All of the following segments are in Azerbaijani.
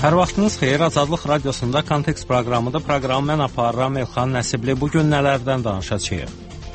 Hər vaxtınız xeyir, Azadlıq Radiosunda Kontekst proqramıdır. Proqramı mən aparıram, Elxan Nəsibli. Bugün nələrdən danışacağıq?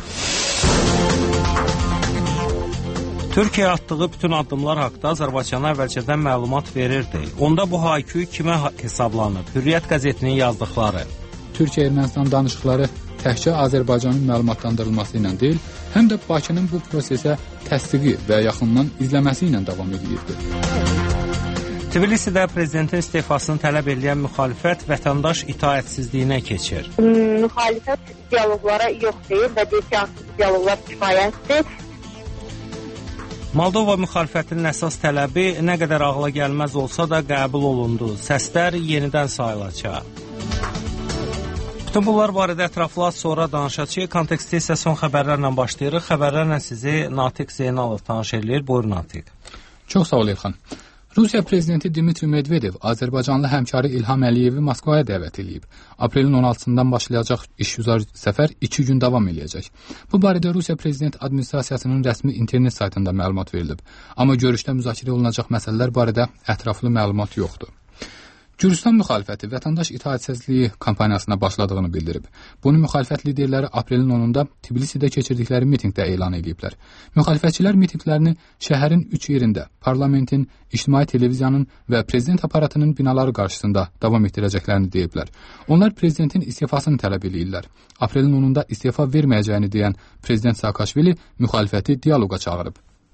Türkiyə atdığı bütün addımlar haqda Azərbaycana əvvəlcədən məlumat verirdi. Onda bu haykü kimə hesablanıb? Hürriyyət qəzetinin yazdıqları. Türkiyə-Ermənistan danışıqları təkcə Azərbaycanın məlumatlandırılması ilə deyil, həm də Bakının bu prosesə təsdiqi və yaxından izləməsi ilə davam edirdi. Tbilisidə prezidentin istefasını tələb edən müxalifət vətəndaş itaətsizliyinə keçir. Müxalifət dialoqlara yox deyir və deyir ki, artıq dialoqlar kifayətdir. Moldova müxalifətinin əsas tələbi nə qədər ağla gəlməz olsa da qəbul olundu. Səslər yenidən sayılacaq. Bütün bunlar barədə ətraflı sonra danışacağıq. Kontekstdə isə son xəbərlərlə başlayırıq. Xəbərlərlə sizi Natiq Zeynalov tanış edir. Buyurun Natiq. Çox sağ ol İlxan. Rusiya prezidenti Dmitri Medvedev Azərbaycanlı həmkarı İlham Əliyevi Moskvaya dəvət edib. Aprelin 16-dan başlayacaq işgüzar səfər 2 gün davam edəcək. Bu barədə Rusiya prezident administrasiyasının rəsmi internet saytında məlumat verilib. Amma görüşdə müzakirə olunacaq məsələlər barədə ətraflı məlumat yoxdur. Gürcüstan müxalifəti vətəndaş itaətsizliyi kampaniyasına başladığını bildirib. Bunu müxalifət liderləri aprelin 10-da Tbilisidə keçirdikləri mitinqdə elan ediblər. Müxalifətçilər mitinqlərini şəhərin 3 yerində, parlamentin, ictimai televiziyanın və prezident aparatının binaları qarşısında davam etdirəcəklərini deyiblər. Onlar prezidentin istifasını tələb edirlər. Aprelin 10-da istifa verməyəcəyini deyən prezident Saakashvili müxalifəti dialoqa çağırıb.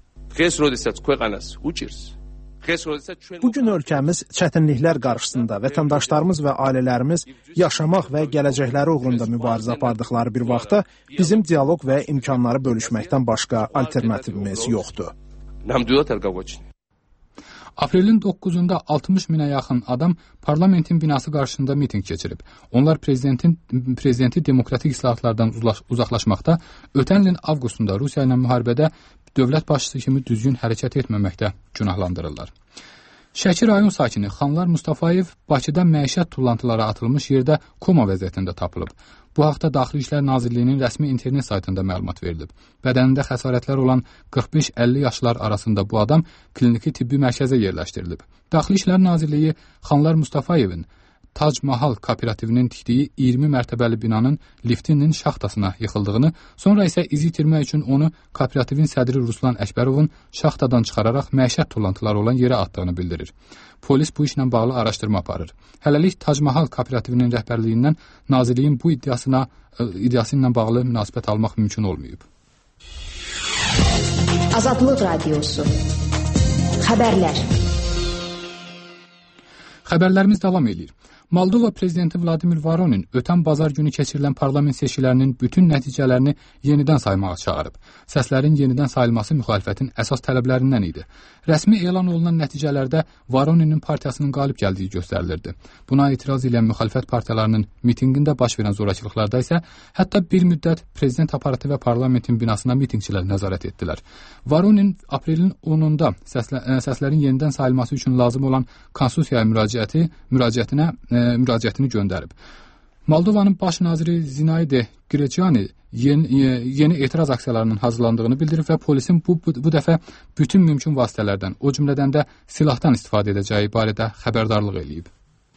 Bugün ölkəmiz çətinliklər qarşısında vətəndaşlarımız və ailələrimiz yaşamaq və gələcəkləri uğrunda mübarizə apardıqları bir vaxtda bizim dialoq və imkanları bölüşməkdən başqa alternativimiz yoxdur. Aprelin 9-da 60 minə yaxın adam parlamentin binası qarşısında mitinq keçirib. Onlar prezidenti demokratik islahatlardan uzaqlaşmaqda, ötən ilin avqustunda Rusiya ilə müharibədə dövlət başçısı kimi düzgün hərəkət etməməkdə günahlandırırlar. Şəki rayon sakini Xanlar Mustafayev Bakıda məişət tullantıları atılmış yerdə koma vəziyyətində tapılıb. Bu haqda Daxili İşlər Nazirliyinin rəsmi internet saytında məlumat verilib. Bədənində xəsarətlər olan 45-50 yaşlar arasında bu adam kliniki tibbi mərkəzə yerləşdirilib. Daxili İşlər Nazirliyi Xanlar Mustafayevin Tac Mahal kooperativinin tikdiyi 20 mərtəbəli binanın liftinin şaxtasına yıxıldığını, sonra isə izi itirmək üçün onu kooperativin sədri Ruslan Əkbərovun şaxtadan çıxararaq məişət tullantıları olan yerə atdığını bildirir. Polis bu işlə bağlı araşdırma aparır. Hələlik Tac Mahal kooperativinin rəhbərliyindən nazirliyin bu iddiası ilə bağlı münasibət almaq mümkün olmayıb. Azadlıq Radiosu. Xəbərlər. Xəbərlərimiz davam edir. Moldova prezidenti Vladimir Voronin ötən bazar günü keçirilən parlament seçkilərinin bütün nəticələrini yenidən saymağa çağırıb. Səslərin yenidən sayılması müxalifətin əsas tələblərindən idi. Rəsmi elan olunan nəticələrdə Voroninin partiyasının qalib gəldiyi göstərilirdi. Buna etiraz edən müxalifət partiyalarının mitinqində baş verən zorakılıqlarda isə hətta bir müddət prezident aparatı və parlamentin binasına mitinqçilər nəzarət etdilər. Voronin aprelin 10-da səslərin yenidən sayılması üçün lazım olan konstitusiyaya müraciətini göndərib. Moldovanın baş naziri Zinaide Greçiani yeni etiraz aksiyalarının hazırlandığını bildirib və polisin bu dəfə bütün mümkün vasitələrdən, o cümlədən də silahdan istifadə edəcəyi barədə xəbərdarlıq eləyib.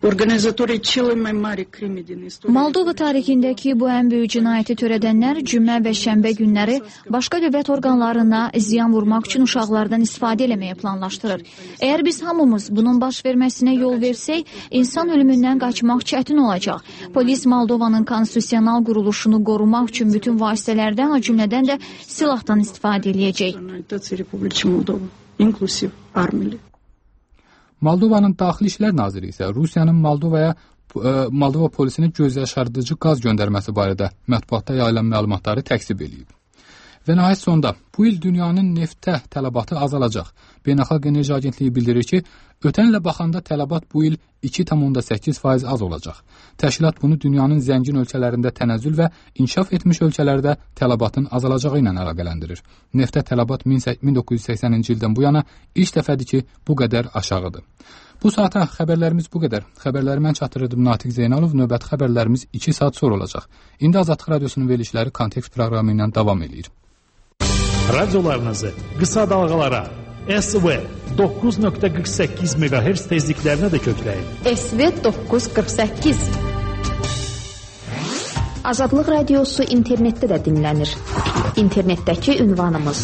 Moldova tarixindəki bu ən böyük cinayəti törədənlər cümə və şənbə günləri başqa dövlət orqanlarına ziyan vurmaq üçün uşaqlardan istifadə eləməyə planlaşdırır. Əgər biz hamımız bunun baş verməsinə yol versək, insan ölümündən qaçmaq çətin olacaq. Polis Moldovanın konstitusional quruluşunu qorumaq üçün bütün vasitələrdən, o cümlədən də silahdan istifadə eləyəcək. Moldovanın Daxili İşlər Naziri isə Rusiyanın Moldova polisinə gözyaşardıcı qaz göndərməsi barədə mətbuatda yayılan məlumatları təkzib edib. Və nəhayət sonda, bu il dünyanın neftə tələbatı azalacaq. Beynəlxalq Enerji Agentliyi bildirir ki, ötən ilə baxanda tələbat bu il 2,8% az olacaq. Təşkilat bunu dünyanın zəngin ölkələrində tənəzzül və inkişaf etmiş ölkələrdə tələbatın azalacağı ilə əlaqələndirir. Neftə tələbat 1980-ci ildən bu yana ilk dəfədir ki, bu qədər aşağıdır. Bu saata xəbərlərimiz bu qədər. Xəbərləri mən çatdırırdım Natiq Zeynalov. Növbəti xəbərlərimiz 2 saat sonra olacaq. İndi Azadlıq Radiosunun verilişləri Kontekst proqramı ilə davam edir. Radiolarınızı qısa dalğalara SV 9.48 MHz tezliklərinə də kökləyin. SV 948. Azadlıq Radiosu internetdə də dinlənir. İnternetdəki ünvanımız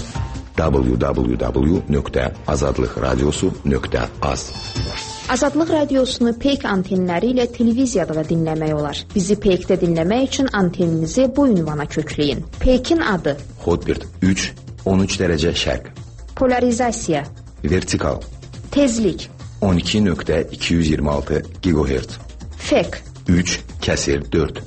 www.azadlıqradiosu.az. Azadlıq Radiosunu peyk antenləri ilə televiziyada da dinləmək olar. Bizi peykdə dinləmək üçün anteninizi bu ünvana kökləyin. Peykin adı Hotbird 3, 13 dərəcə şərq. Polarizasiya, Vertikal, tezlik, 12.226 GHz. fek, 3/4.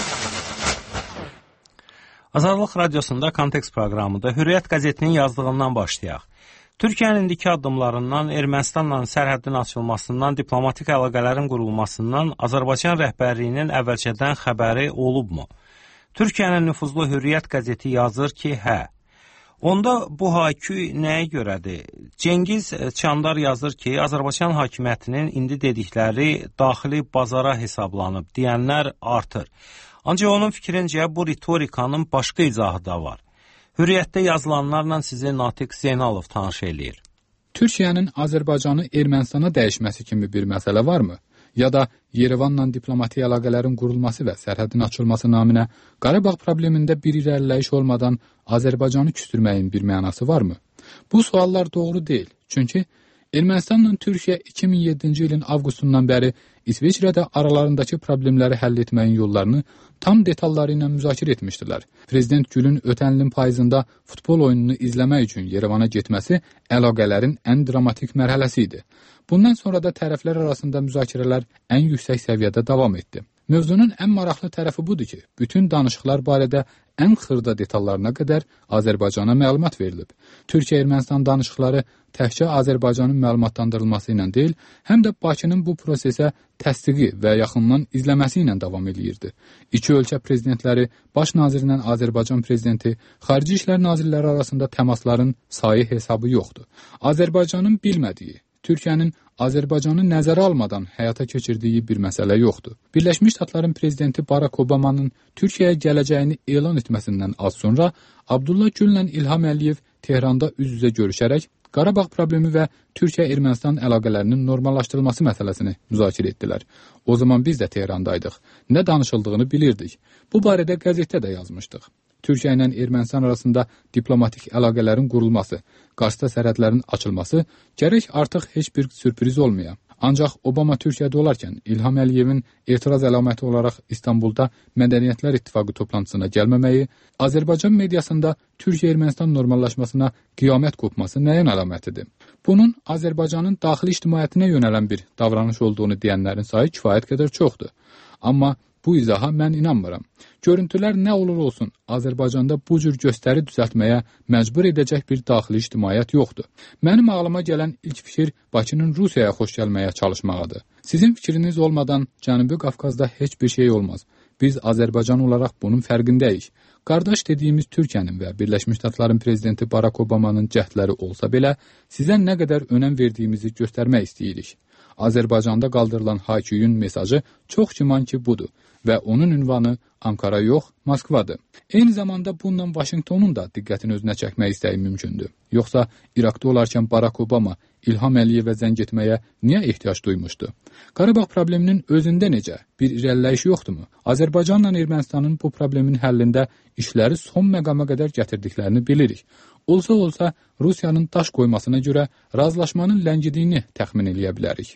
Azadlıq Radiosunda Kontekst proqramıda Hürriyyət qəzetinin yazdığından başlayaq. Türkiyənin indiki addımlarından, Ermənistanla sərhəddin açılmasından, diplomatik əlaqələrin qurulmasından Azərbaycan rəhbərliyinin əvvəlcədən xəbəri olubmu? Türkiyənin nüfuzlu Hürriyyət qəzeti yazır ki, hə. Onda bu haykü nəyə görədir? Cengiz Çandar yazır ki, Azərbaycan hakimiyyətinin indi dedikləri daxili bazara hesablanıb deyənlər artır. Ancaq onun fikrincə bu ritorikanın başqa izahı da var. Hürriyyətdə yazılanlarla sizi Natiq Zeynalov tanış eləyir. Türkiyənin Azərbaycanı Ermənistana dəyişməsi kimi bir məsələ varmı? Ya da Yerevanla diplomatik əlaqələrin qurulması və sərhədin açılması naminə Qarabağ problemində bir irəliləyiş olmadan Azərbaycanı küstürməyin bir mənası varmı? Bu suallar doğru deyil. Çünki Ermənistanla Türkiyə 2007-ci ilin avqustundan bəri İsveçrədə aralarındakı problemləri həll etməyin yollarını tam detalları ilə müzakirə etmişdilər. Prezident Gülün ötən ilin payızında futbol oyununu izləmək üçün Yerevana getməsi əlaqələrin ən dramatik mərhələsi idi. Bundan sonra da tərəflər arasında müzakirələr ən yüksək səviyyədə davam etdi. Mövzunun ən maraqlı tərəfi budur ki, bütün danışıqlar barədə ən xırda detallarına qədər Azərbaycana məlumat verilib. Türkiyə-Ermənistan danışıqları təkcə Azərbaycanın məlumatlandırılması ilə deyil, həm də Bakının bu prosesə təsdiqi və yaxından izləməsi ilə davam edirdi. İki ölkə prezidentləri, baş nazirlə Azərbaycan prezidenti, xarici işlər nazirləri arasında təmasların sayı hesabı yoxdur. Azərbaycanın bilmədiyi, Türkiyənin Azərbaycanı nəzərə almadan həyata keçirdiyi bir məsələ yoxdur. Birləşmiş Ştatların prezidenti Barack Obamanın Türkiyəyə gələcəyini elan etməsindən az sonra Abdullah Güllə İlham Əliyev Tehranda üz-üzə görüşərək Qarabağ problemi və Türkiyə-Ermənistan əlaqələrinin normallaşdırılması məsələsini müzakirə etdilər. O zaman biz də Tehrandaydıq. Nə danışıldığını bilirdik. Bu barədə qəzetdə də yazmışdıq. Türkiyə ilə Ermənistan arasında diplomatik əlaqələrin qurulması, qarşıda sərhədlərin açılması gərək artıq heç bir sürpriz olmaya. Ancaq Obama Türkiyədə olarkən İlham Əliyevin etiraz əlaməti olaraq İstanbulda Mədəniyyətlər İttifaqı toplantısına gəlməməyi, Azərbaycan mediasında Türkiyə-Ermənistan normallaşmasına qiyamət qopması nəyin əlamətidir? Bunun Azərbaycanın daxili ictimaiyyətinə yönələn bir davranış olduğunu deyənlərin sayı kifayət qədər çoxdur. Amma bu izaha mən inanmıram. Görüntülər nə olur olsun, Azərbaycanda bu cür göstəri düzəltməyə məcbur edəcək bir daxili ictimaiyyət yoxdur. Mənim ağlıma gələn ilk fikir Bakının Rusiyaya xoş gəlməyə çalışmağıdır. Sizin fikriniz olmadan Cənubi Qafqazda heç bir şey olmaz. Biz Azərbaycan olaraq bunun fərqindəyik. Qardaş dediyimiz Türkiyənin və Birləşmiş Ştatların prezidenti Barack Obamanın cəhdləri olsa belə, sizə nə qədər önəm verdiyimizi göstərmək istəyirik. Azərbaycanda qaldırılan hayküyün mesajı çox güman ki budur və onun ünvanı Ankara yox, Moskvadır. Eyni zamanda bununla Vaşinqtonun da diqqətini özünə çəkmək istəyi mümkündür. Yoxsa İraqda olarkən Barack Obama İlham Əliyevə zəng etməyə niyə ehtiyac duymuşdu? Qarabağ probleminin özündə necə? Bir irəliləyiş yoxdurmu? Azərbaycanla Ermənistanın bu problemin həllində işləri son məqama qədər gətirdiklərini bilirik. Olsa Rusiyanın daş qoymasına görə razılaşmanın ləngidiyini təxmin eləyə bilərik.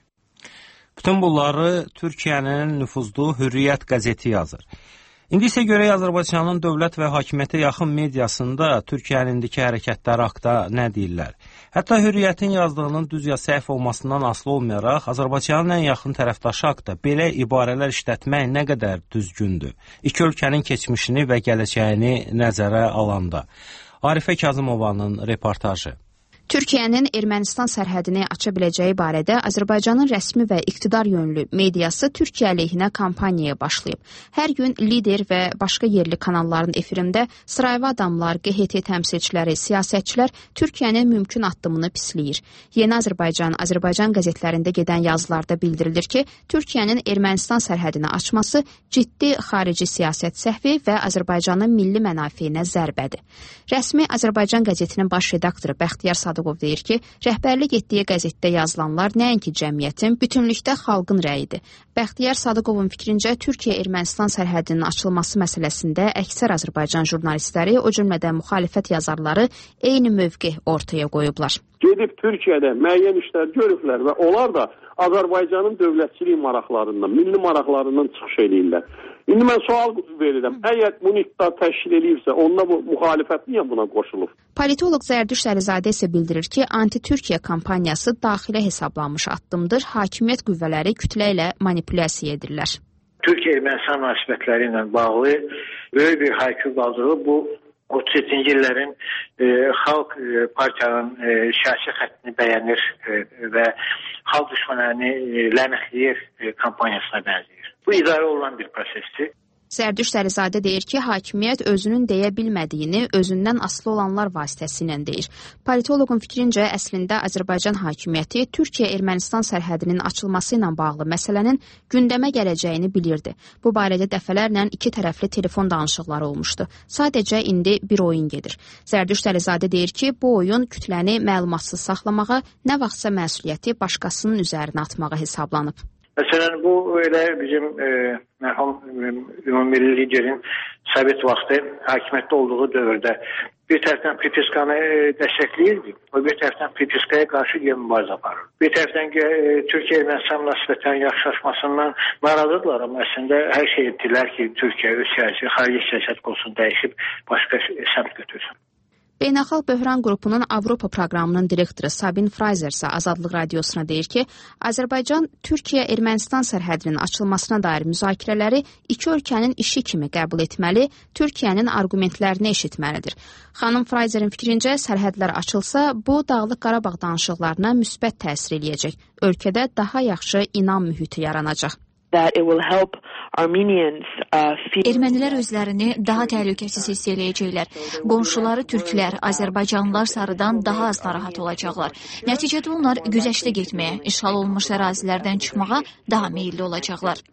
Bütün bunları Türkiyənin nüfuzlu Hürriyyət qəzeti yazır. İndi isə görək Azərbaycanın dövlət və hakimiyyətə yaxın mediasında Türkiyənin indiki hərəkətləri haqda nə deyirlər. Hətta Hürriyyətin yazdığının düz ya səhv olmasından asılı olmayaraq, Azərbaycanın ən yaxın tərəfdaşı haqda belə ibarələr işlətmək nə qədər düzgündür. İki ölkənin keçmişini və gələcəyini nəzərə alanda. Arifə Kazımovanın reportajı. Türkiyənin Ermənistan sərhədini aça biləcəyi barədə Azərbaycanın rəsmi və iqtidar yönlü mediası Türkiyə əleyhinə kampaniyaya başlayıb. Hər gün Lider və başqa yerli kanalların efirində sırayva adamlar, QHT təmsilçiləri, siyasətçilər Türkiyənin mümkün addımını pisləyir. Yeni Azərbaycan qəzetlərində gedən yazılarda bildirilir ki, Türkiyənin Ermənistan sərhədini açması ciddi xarici siyasət səhvi və Azərbaycanın milli mənafeyinə zərbədir. Rəsmi Azərbaycan qəzetinin baş redaktoru Bəxtiyar Sadıqov Sadıqov deyir ki, rəhbərlik etdiyi qəzetdə yazılanlar nəinki cəmiyyətin, bütünlükdə xalqın rəyidir. Bəxtiyar Sadıqovun fikrincə, Türkiyə-Ermənistan sərhədinin açılması məsələsində əksər Azərbaycan jurnalistləri, o cümlədən müxalifət yazarları eyni mövqe ortaya qoyublar. Gedib Türkiyədə müəyyən işlər görüblər və onlar da Azərbaycanın dövlətçilik maraqlarından, milli maraqlarından çıxış edirlər. İndi mən sual verirəm, əgər bunu iqtidar təşkil edirsə, onunla bu müxalifət niyə buna qoşulub? Politoloq Zərdüşt Əlizadə isə bildirir ki, anti-Türkiyə kampaniyası daxilə hesablanmış addımdır, hakimiyyət qüvvələri kütlə ilə manipulyasiya edirlər. Türkiyə-Ermənistan münasibətləri ilə bağlı böyük bir haykü qaldırılıb. Bu 37-ci illərin xalq partiyanın siyasi xəttini bəyənir və xalq düşmənlərini lənətləyir kampaniyasına bənzəyir. Bu idarə olunan bir prosesdir. Zərdüşt Əlizadə deyir ki, hakimiyyət özünün deyə bilmədiyini özündən asılı olanlar vasitəsilə deyir. Politoloqun fikrincə, əslində Azərbaycan hakimiyyəti Türkiyə-Ermənistan sərhədinin açılması ilə bağlı məsələnin gündəmə gələcəyini bilirdi. Bu barədə dəfələrlə iki tərəfli telefon danışıqları olmuşdu. Sadəcə indi bir oyun gedir. Zərdüşt Əlizadə deyir ki, bu oyun kütləni məlumatsız saxlamağa, nə vaxtsa məsuliyyəti başqasının üzərinə atmağa hesablanıb. Məsələn, bu elə bizim mərhum ümumilli liderin Sovet vaxtı hakimiyyətdə olduğu dövrdə bir tərəfdən Pripiskanı dəstəkləyirdi, o bir tərəfdən Pripiskaya qarşı mübarizə aparır. Bir tərəfdən Türkiyə-Ermənistan münasibətlərinin yaxşılaşmasından narazıdırlar, amma əslində hər şey etdilər ki, Türkiyə öz siyasi, xarici siyasət kursunu dəyişib başqa səmt götürsün. Beynəlxalq Böhran qrupunun Avropa proqramının direktoru Sabin Frayzer isə Azadlıq radiosuna deyir ki, Azərbaycan Türkiyə-Ermənistan sərhədinin açılmasına dair müzakirələri iki ölkənin işi kimi qəbul etməli, Türkiyənin argumentlərini eşitməlidir. Xanım Frayzerin fikrincə, sərhədlər açılsa, bu Dağlıq Qarabağ danışıqlarına müsbət təsir eləyəcək. Ölkədə daha yaxşı inam mühiti yaranacaq. Ermənilər özlərini daha təhlükəsiz hiss eləyəcəklər. Qonşuları türklər, Azərbaycanlılar sarıdan daha az narahat olacaqlar. Nəticədə onlar güzəştə getməyə, işğal olunmuş ərazilərdən çıxmağa daha meyilli olacaqlar.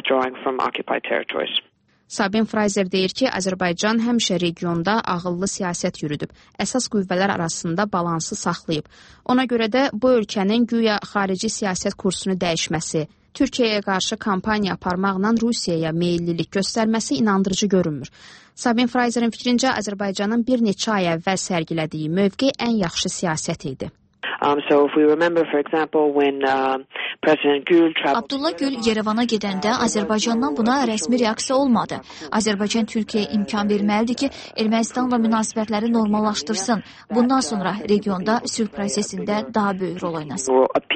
Sabin Frayzer deyir ki, Azərbaycan həmişə regionda ağıllı siyasət yürüdüb, əsas qüvvələr arasında balansı saxlayıb. Ona görə də bu ölkənin güya xarici siyasət kursunu dəyişməsi, Türkiyəyə qarşı kampaniya aparmaqla Rusiyaya meyillilik göstərməsi inandırıcı görünmür. Sabin Frayzerin fikrincə, Azərbaycanın bir neçə ay əvvəl sərgilədiyi mövqe ən yaxşı siyasət idi. Abdullah Gül Yerevana gedəndə Azərbaycandan buna rəsmi reaksiya olmadı. Azərbaycan Türkiyəyə imkan verməlidir ki, Ermənistanla münasibətləri normallaşdırsın. Bundan sonra regionda sülh prosesində daha böyük rol oynasın.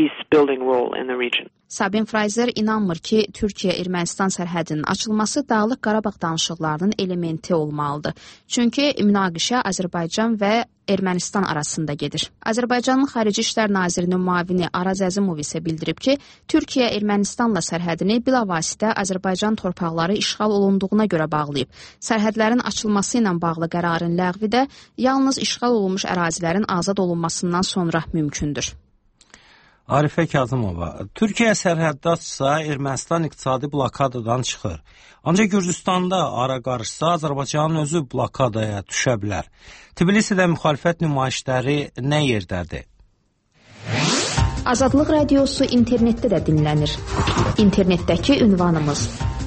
Sabin Frayzer inanmır ki, Türkiyə-Ermənistan sərhədinin açılması Dağlıq Qarabağ danışıqlarının elementi olmalıdır. Çünki münaqişə Azərbaycan və Ermənistan arasında gedir. Azərbaycanın Xarici İşlər Nazirinin müavini Araz Əzimov isə bildirib ki, Türkiyə Ermənistanla sərhədini bilavasitə Azərbaycan torpaqları işğal olunduğuna görə bağlayıb. Sərhədlərin açılması ilə bağlı qərarın ləğvi də yalnız işğal olunmuş ərazilərin azad olunmasından sonra mümkündür. Arifə Kazımova, Türkiyə sərhəddə açsa Ermənistan iqtisadi blokadadan çıxır. Ancaq Gürcüstanda ara qarışsa Azərbaycanın özü blokadaya düşə bilər. Tbilisidə müxalifət nümayişləri nə yerdədir? Azadlıq radiosu internetdə də dinlənir. İnternetdəki ünvanımız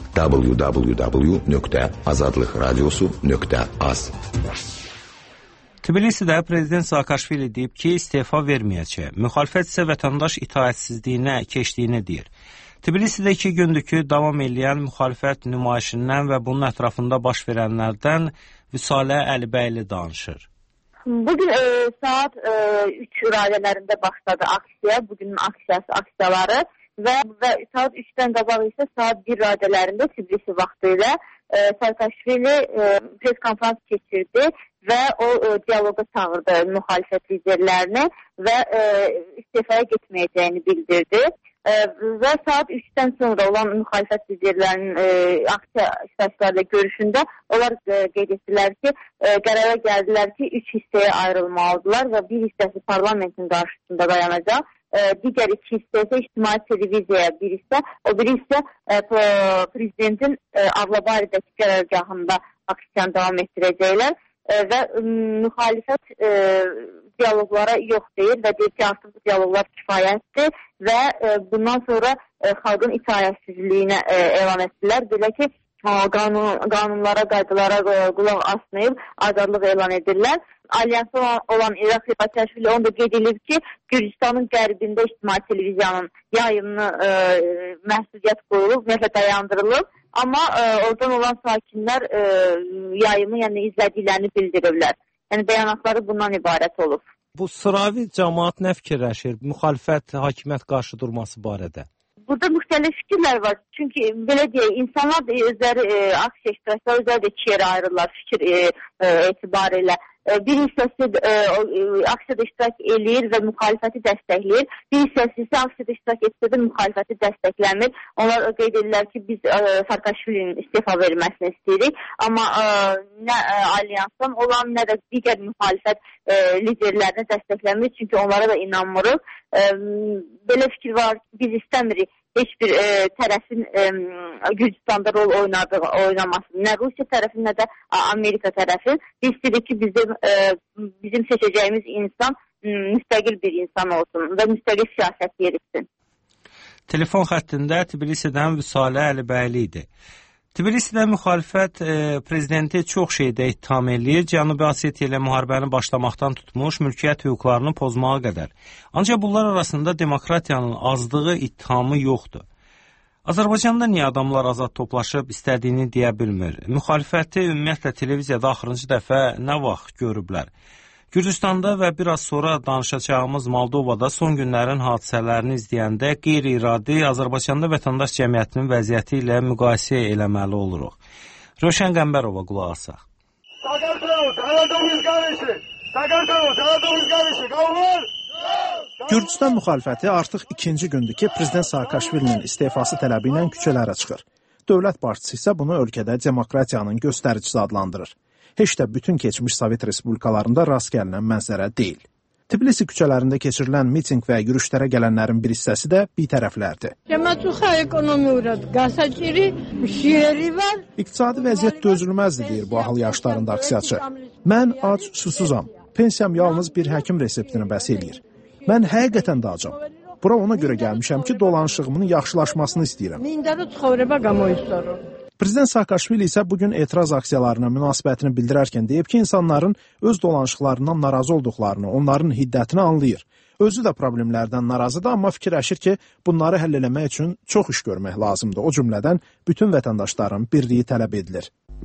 www.azadlıqradiosu.az. Tbilisidə prezident Saakashvili deyib ki, istefa verməyəcək. Müxalifət isə vətəndaş itaətsizliyinə keçdiyini deyir. Tbilisidə 2 gündür ki, davam edən müxalifət nümayişindən və bunun ətrafında baş verənlərdən Vüsalə Əlibəyli danışır. Bugün saat 3 radələrində başladı aksiya, bugünün aksiyaları və saat 3-dən qabaq isə saat 1 radələrində Tbilisi vaxtı ilə Saakashvili pres konferans keçirdi və o diyaloqa çağırdı müxalifət liderlərini və istifaya getməyəcəyini bildirdi. Və saat 3-dən sonra olan müxalifət liderlərinin aksiya iştirakçılarla görüşündə onlar qeyd etdilər ki, qərara gəldilər ki, 3 hissəyə ayrılmalıdırlar və bir hissəsi parlamentin qarşısında dayanacaq. Digər 2 hissə isə ictimai televiziyaya bir hissə, o biri hissə prezidentin Avlabaridəki qərargahında aksiyanı davam etdirəcəklər və müxalifət dialoqlara yox deyir və deyir ki, artıq bu dialoqlar kifayətdir və bundan sonra xalqın itaətsizliyinə elan etdilər. Belə ki, qanunlara, qaydalara qulaq asmayıb azadlıq elan edirlər. Alyansı olan İraq Saakashvili onu da qeyd edib ki, Gürcüstanın qərbində ictimai televiziyanın yayımını məhdudiyyət qoyulub, ümumiyyətlə dayandırılıb. Amma oradan olan sakinlər yayımı, yəni izlədiklərini bildiriblər. Yəni bəyanatları bundan ibarət olub. Bu sıravi cəmaət nə fikirləşir müxalifət hakimiyyət qarşı durması barədə? Burada müxtəlif fikirlər var. Çünki belə deyək, insanlar da özləri aksiya iştirakçıları özləri də iki yerə ayrılırlar fikir etibarilə. Bir hissəsi aksiyada iştirak eləyir və müxalifəti dəstəkləyir. Bir hissəsi isə aksiyada iştirak etsə də müxalifəti dəstəkləmir. Onlar qeyd edirlər ki, biz Saakashvilinin istefa verilməsini istəyirik. Amma nə alyansdan olan, nə də digər müxalifət liderlərini dəstəkləmir. Çünki onlara da inanmırıq. Belə fikir var ki, biz istəmirik heç bir tərəfin Gürcüstanda rol oynamasını, nə Rusiya tərəfi, nə də Amerika tərəfi. Biz istəyirik ki, bizim seçəcəyimiz insan müstəqil bir insan olsun və müstəqil siyasət yeritsin. Telefon xəttində Tbilisidən Vüsalə Əlibəyli idi. Tbilisidə müxalifət prezidenti çox şeydə ittiham eləyir, Cənubi Osetiya ilə müharibəni başlamaqdan tutmuş mülkiyyət hüquqlarını pozmağa qədər. Ancaq bunlar arasında demokratiyanın azlığı ittihamı yoxdur. Azərbaycanda niyə adamlar azad toplaşıb istədiyini deyə bilmir? Müxalifəti ümumiyyətlə televiziyada axırıncı dəfə nə vaxt görüblər? Gürcüstanda və biraz sonra danışacağımız Moldovada son günlərin hadisələrini izləyəndə qeyri-iradi Azərbaycanda vətəndaş cəmiyyətinin vəziyyəti ilə müqayisə eləməli oluruq. Rövşən Qəmbərova qulaq asaq. Gürcüstan müxalifəti artıq ikinci gündür ki, Prezident Saakashvilinin istefası tələbi ilə küçələrə çıxır. Dövlət başçısı isə bunu ölkədə demokratiyanın göstəricisi adlandırır. Heç də bütün keçmiş Sovet respublikalarında rast gəlinən mənzərə deyil. Tbilisi küçələrində keçirilən mitinq və yürüşlərə gələnlərin bir hissəsi də bitərəflərdir. İqtisadi vəziyyət dözülməzdir, deyir bu ahıl yaşlarında aksiyaçı. Mən ac, susuzam. Pensiyam yalnız bir həkim reseptini bəs eləyir. Mən həqiqətən də acam. Bura ona görə gəlmişəm ki, dolanışığımın yaxşılaşmasını istəyirəm. Prezident Saakashvili isə bugün etiraz aksiyalarına münasibətini bildirərkən deyib ki, insanların öz dolanışıqlarından narazı olduqlarını, onların hiddətini anlayır. Özü də problemlərdən narazıdır, amma fikirləşir ki, bunları həll eləmək üçün çox iş görmək lazımdır. O cümlədən bütün vətəndaşların birliyi tələb edilir.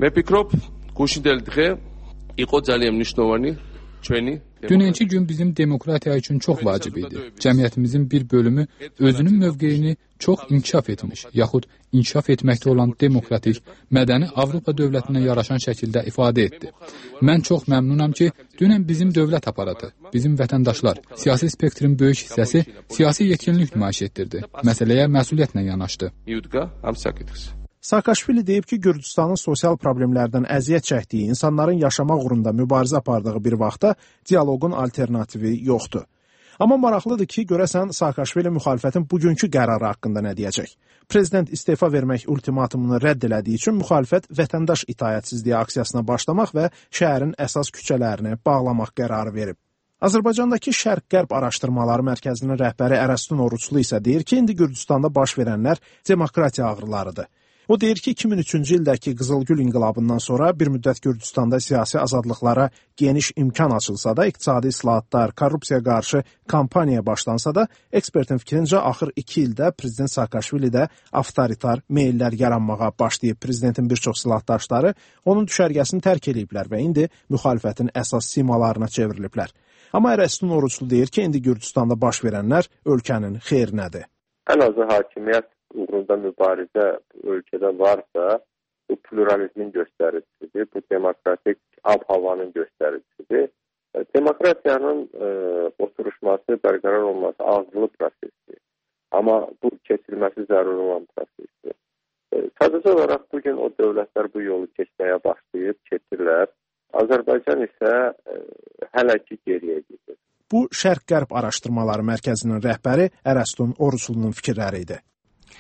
Dünənki gün bizim demokratiya üçün çox vacib idi. Cəmiyyətimizin bir bölümü özünün mövqeyini çox inkişaf etmiş, yaxud inkişaf etməkdə olan demokratik, mədəni Avropa dövlətinə yaraşan şəkildə ifadə etdi. Mən çox məmnunam ki, dünən bizim dövlət aparatı, bizim vətəndaşlar, siyasi spektrin böyük hissəsi siyasi yekünlük nümayiş etdirdi. Məsələyə məsuliyyətlə yanaşdı. Saakashvili deyib ki, Gürcüstanın sosial problemlərdən əziyyət çəkdiyi, insanların yaşamaq uğrunda mübarizə apardığı bir vaxtda dialoqun alternativi yoxdur. Amma maraqlıdır ki, görəsən Saakashvili müxalifətin bugünkü qərarı haqqında nə deyəcək? Prezident istefa vermək ultimatumunu rədd elədiyi üçün müxalifət vətəndaş itaətsizliyi aksiyasına başlamaq və şəhərin əsas küçələrini bağlamaq qərarı verib. Azərbaycandakı Şərq-Qərb Araşdırmaları Mərkəzinin rəhbəri Ərəstun Oruçlu isə deyir ki, indi Gürcüstanda baş verənlər demokratiya ağrılarıdır. O deyir ki, 2003-cü ildəki Qızılgül inqilabından sonra bir müddət Gürcüstanda siyasi azadlıqlara geniş imkan açılsa da, iqtisadi islahatlar, korrupsiya qarşı kampaniya başlansa da, ekspertin fikrincə axır 2 ildə Prezident Saakashvilidə avtoritar meyllər yaranmağa başlayıb. Prezidentin bir çox silahdaşları onun düşərgəsini tərk ediblər və indi müxalifətin əsas simalarına çevriliblər. Amma Ərəstun Oruçlu deyir ki, indi Gürcüstanda baş verənlər ölkənin xeyrinədir. Ən azı hakimiyyət uğrunda mübarizə ölkədə varsa, bu pluralizmin göstəricisidir, bu demokratik ab-havanın göstəricisidir. Demokratiyanın oturuşması, bərqərar olması arzulı prosesdir. Amma bu keçilməsi zəruri olan prosesdir. Sadəcə olaraq bugün o dövlətlər bu yolu keçməyə başlayıb, keçirlər. Azərbaycan isə hələ ki geriyə gedir. Bu Şərq-Qərb Araşdırmaları Mərkəzinin rəhbəri Ərəstun Oruçlunun fikirləri idi.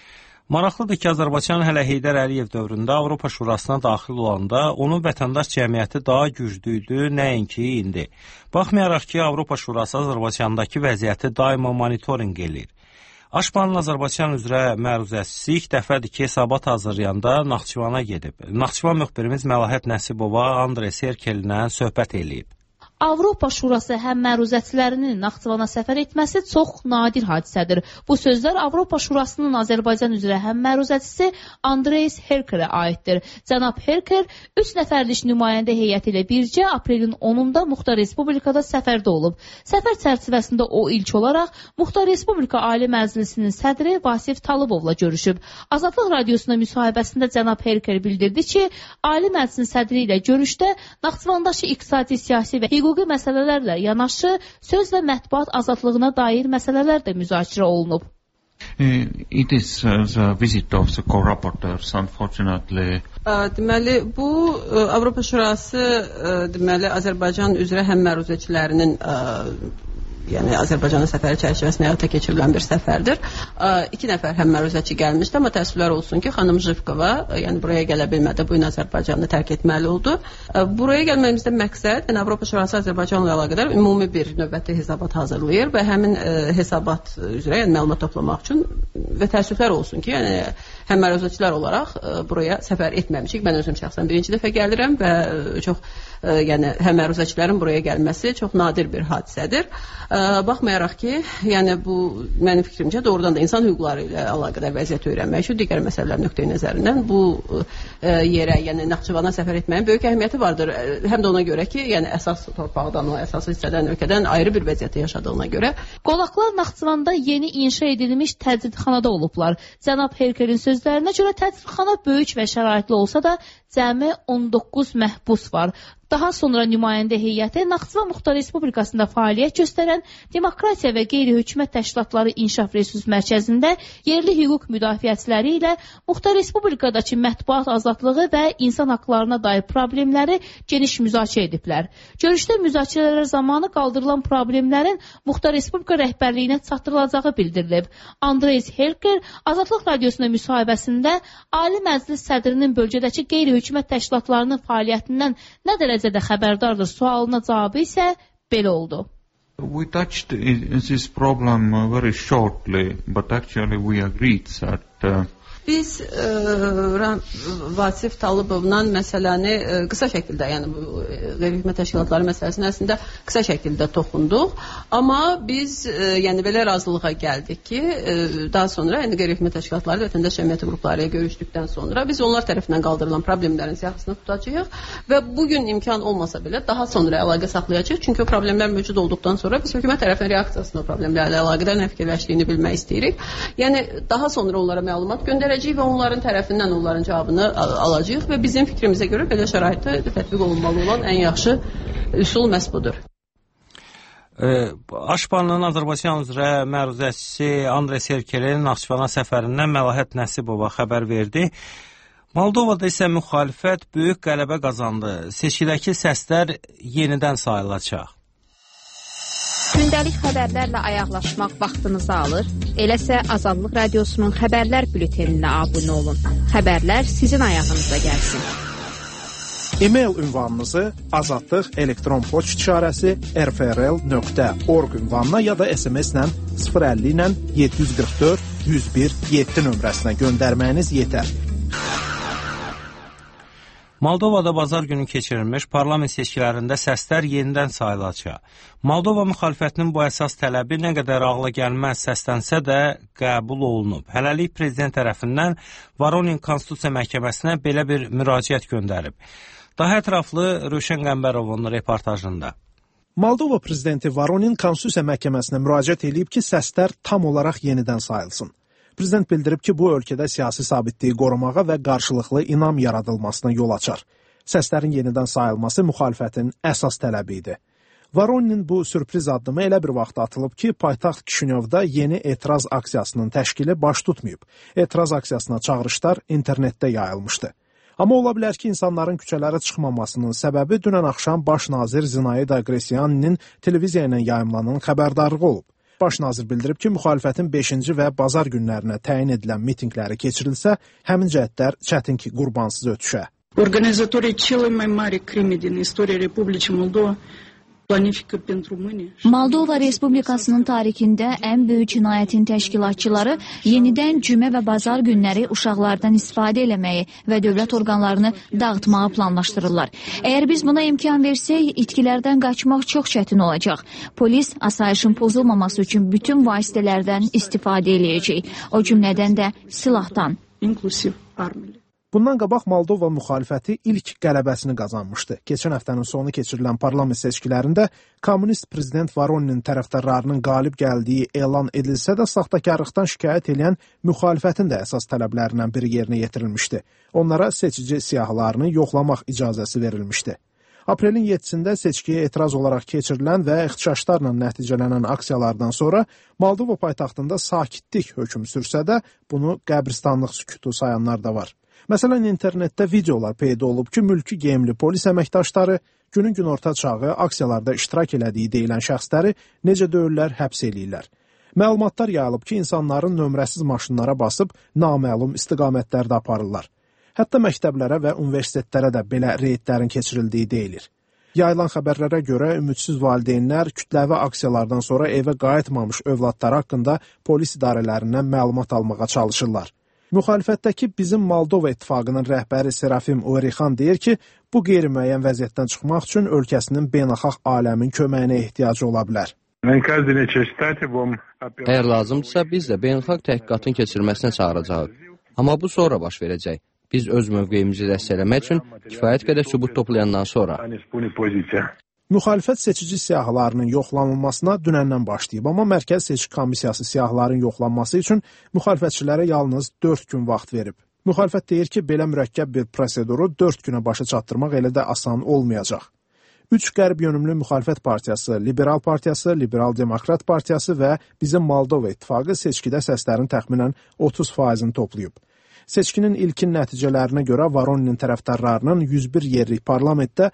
Maraqlıdır ki, Azərbaycan hələ Heydər Əliyev dövründə Avropa Şurasına daxil olanda onun vətəndaş cəmiyyəti daha güclü idi, nəinki indi. Baxmayaraq ki, Avropa Şurası Azərbaycandakı vəziyyəti daima monitorinq edir. Aşpanın Azərbaycan üzrə məruzəçisi ilk dəfədir ki, hesabat hazırlayanda Naxçıvana gedib. Naxçıvan müxbirimiz Məlahət Nəsibova Andrey Serkellə söhbət eləyib. Avropa Şurası həm məruzəçilərinin Naxçıvana səfər etməsi çox nadir hadisədir. Bu sözlər Avropa Şurasının Azərbaycan üzrə həm məruzəçisi Andreas Herkerə aiddir. Cənab Herker 3 nəfərlik nümayəndə heyəti ilə bircə aprelin 10-da Muxtar Respublikada səfərdə olub. Səfər çərçivəsində o ilk olaraq Muxtar Respublika Ali Məclisinin sədri Vasif Talıbovla görüşüb. Azadlıq radiosuna müsahibəsində cənab Herker bildirdi ki, Ali Məclisin sədri ilə görüşdə Naxçıvandakı iqtisadi, siyasi və hüquqi məsələlərlə yanaşı söz və mətbuat azadlığına dair məsələlər də müzakirə olunub. It is the visit of the co-rapporteurs, unfortunately. Deməli, bu Avropa Şurası deməli Azərbaycan üzrə həm məruzəçilərinin yəni Azərbaycanın səfəri çərçivəsində həyata keçirilən bir səfərdir. 2 nəfər həm məruzəçi gəlmişdi, amma təəssüflər olsun ki, xanım Jivkova yəni buraya gələ bilmədi, bu gün Azərbaycanı tərk etməli oldu. Buraya gəlməyimizdə məqsəd, yəni Avropa Şurası Azərbaycanla əlaqədar ümumi bir növbəti hesabat hazırlayır və həmin hesabat üzrə yəni məlumat toplamaq üçün və təəssüflər olsun ki, yəni həm məruzəçilər olaraq buraya səfər etməmişik. Mən özüm şəxsən birinci dəfə gəlirəm və çox yəni həm məruzəçilərin buraya gəlməsi çox nadir bir hadisədir. Baxmayaraq ki, yəni bu mənim fikrimcə doğrudan da insan hüquqları ilə əlaqədar vəziyyət öyrənmək üçün digər məsələlər nöqteyi nəzərindən bu yerə, yəni Naxçıvana səfər etməyin böyük əhəmiyyəti vardır. Həm də ona görə ki, yəni əsas torpaqdan, o əsas hissədən, ölkədən ayrı bir vəziyyətdə yaşadığına görə. Qonaqlar Naxçıvanda yeni inşa edilmiş təcridxanada olublar. Cənab Herkerin sözlərinə görə təcridxana böyük və şəraitli olsa da cəmi 19 məhbus var. Daha sonra nümayəndə heyəti Naxçıvan Muxtar Respublikasında fəaliyyət göstərən Demokratiya və Qeyri-Hökumət Təşkilatları İnkişaf Resurs Mərkəzində yerli hüquq müdafiəçiləri ilə Muxtar Respublikadakı mətbuat azadlığı və insan haqlarına dair problemləri geniş müzakirə ediblər. Görüşdə müzakirələr zamanı qaldırılan problemlərin Muxtar Respublika rəhbərliyinə çatdırılacağı bildirilib. Andreas Herker Azadlıq radiosuna müsahibəsində Ali Məclis sədrinin bölgədəki qeyri-hökumət təşkilatlarının fəaliyyətindən nə dərəcədə xəbərdardır sualına cavabı isə belə oldu. We touched this problem very shortly, but actually we agreed that Biz Vasif Talıbovla məsələni qısa şəkildə, yəni bu qeyri-hökumət təşkilatları məsələsində əslində qısa şəkildə toxunduq. Amma biz yəni belə razılığa gəldik ki, daha sonra yəni qeyri-hökumət təşkilatları, vətəndaş cəmiyyəti qrupları ilə görüşdükdən sonra biz onlar tərəfindən qaldırılan problemlərin siyahısını tutacağıq və bu gün imkan olmasa belə daha sonra əlaqə saxlayacağıq. Çünki o problemlər mövcud olduqdan sonra biz hökumət tərəfindən reaksiyasını o problemlərlə əlaqədar nə fikirləşdiyini bilmək istəyirik. Yəni daha sonra onlara məlumat göndərəcəyik və onların tərəfindən onların cavabını alacağıq və bizim fikrimizə görə belə şəraitdə tətbiq olunmalı olan ən yaxşı üsul məhz budur. Aşpanın Azərbaycan üzrə məruzəçisi Andrey Serkelin Naxçıvana səfərindən Məlahət Nəsibova xəbər verdi. Moldovada isə müxalifət böyük qələbə qazandı. Seçkidəki səslər yenidən sayılacaq. Gündəlik xəbərlərlə ayaqlaşmaq vaxtınızı alır. Eləsə Azadlıq Radiosunun xəbərlər bülteninə abunə olun. Xəbərlər sizin ayağınıza gəlsin. E-mail ünvanınızı azadlıq elektron poçt işarəsi rfrl.org ünvanına ya da SMS-lə 050 ilə 744 101 7 nömrəsinə göndərməyiniz yetər. Moldovada bazar günü keçirilmiş parlament seçkilərində səslər yenidən sayılacaq. Moldova müxalifətinin bu əsas tələbi nə qədər ağla gəlməz səslənsə də qəbul olunub. Hələlik prezident tərəfindən Voronin Konstitusiya Məhkəməsinə belə bir müraciət göndərib. Daha ətraflı Rövşən Qəmbərovun reportajında. Moldova prezidenti Voronin Konstitusiya Məhkəməsinə müraciət edib ki, səslər tam olaraq yenidən sayılsın. Prezident bildirib ki, bu ölkədə siyasi sabitliyi qorumağa və qarşılıqlı inam yaradılmasına yol açar. Səslərin yenidən sayılması müxalifətin əsas tələbi idi. Voronin bu sürpriz addımı elə bir vaxt atılıb ki, paytaxt Kişinyovda yeni etiraz aksiyasının təşkili baş tutmayıb. Etiraz aksiyasına çağırışlar internetdə yayılmışdı. Amma ola bilər ki, insanların küçələrə çıxmamasının səbəbi dünən axşam baş nazir Zinaida Agresyaninin televiziya ilə yayımlanan xəbərdarlığı olub. Baş nazir bildirib ki, müxalifətin 5-ci və bazar günlərinə təyin edilən mitinqləri keçirilsə, həmin cəhdlər çətin ki, qurbansız ötüşə. Organizatori Челой Мари Кремедин, История Республики Молдова. Moldova Respublikasının tarixində ən böyük cinayətin təşkilatçıları yenidən cümə və bazar günləri uşaqlardan istifadə eləməyi və dövlət orqanlarını dağıtmağı planlaşdırırlar. Əgər biz buna imkan versək, itkilərdən qaçmaq çox çətin olacaq. Polis asayişin pozulmaması üçün bütün vasitələrdən istifadə eləyəcək. O cümlədən də silahdan. İnklusiv armilə. Bundan qabaq Moldova müxalifəti ilk qələbəsini qazanmışdı. Keçən həftənin sonu keçirilən parlament seçkilərində kommunist prezident Voroninin tərəfdarlarının qalib gəldiyi elan edilsə də saxtakarlıqdan şikayət edən müxalifətin də əsas tələblərindən biri yerinə yetirilmişdi. Onlara seçici siyahılarını yoxlamaq icazəsi verilmişdi. Aprelin 7-sində seçkiyə etiraz olaraq keçirilən və ixtişaşlarla nəticələnən aksiyalardan sonra Moldova paytaxtında sakitlik hökm sürsə də bunu qəbristanlıq sükutu sayanlar da var. Məsələn, internetdə videolar peyda olub ki, mülki geyimli polis əməkdaşları günün günorta çağı aksiyalarda iştirak elədiyi deyilən şəxsləri necə döyürlər, həbs eləyirlər. Məlumatlar yayılıb ki, insanların nömrəsiz maşınlara basıb naməlum istiqamətlərdə aparırlar. Hətta məktəblərə və universitetlərə də belə reydlərin keçirildiyi deyilir. Yayılan xəbərlərə görə ümidsiz valideynlər kütləvi aksiyalardan sonra evə qayıtmamış övladları haqqında polis idarələrindən məlumat almağa çalışırlar. Müxalifətdəki bizim Moldova İttifaqının rəhbəri Serafim Orixan deyir ki, bu qeyri-müəyyən vəziyyətdən çıxmaq üçün ölkəsinin beynəlxalq aləmin köməyinə ehtiyacı ola bilər. Əgər lazımdırsa, biz də beynəlxalq təhqiqatın keçirilməsinə çağıracağıq. Amma bu sonra baş verəcək. Biz öz mövqeyimizi dəstəkləmək üçün kifayət qədər sübut toplayandan sonra. Müxalifət seçici siyahılarının yoxlanılmasına dünəndən başlayıb, amma Mərkəz Seçki Komissiyası siyahıların yoxlanması üçün müxalifətçilərə yalnız 4 gün vaxt verib. Müxalifət deyir ki, belə mürəkkəb bir proseduru 4 günə başa çatdırmaq elə də asan olmayacaq. 3 qərb yönümlü müxalifət partiyası, Liberal partiyası, Liberal Demokrat partiyası və bizim Moldova İttifaqı seçkidə səslərin təxminən 30%-ni toplayıb. Seçkinin ilkin nəticələrinə görə Voroninin tərəfdarlarının 101 yerlik parlamentdə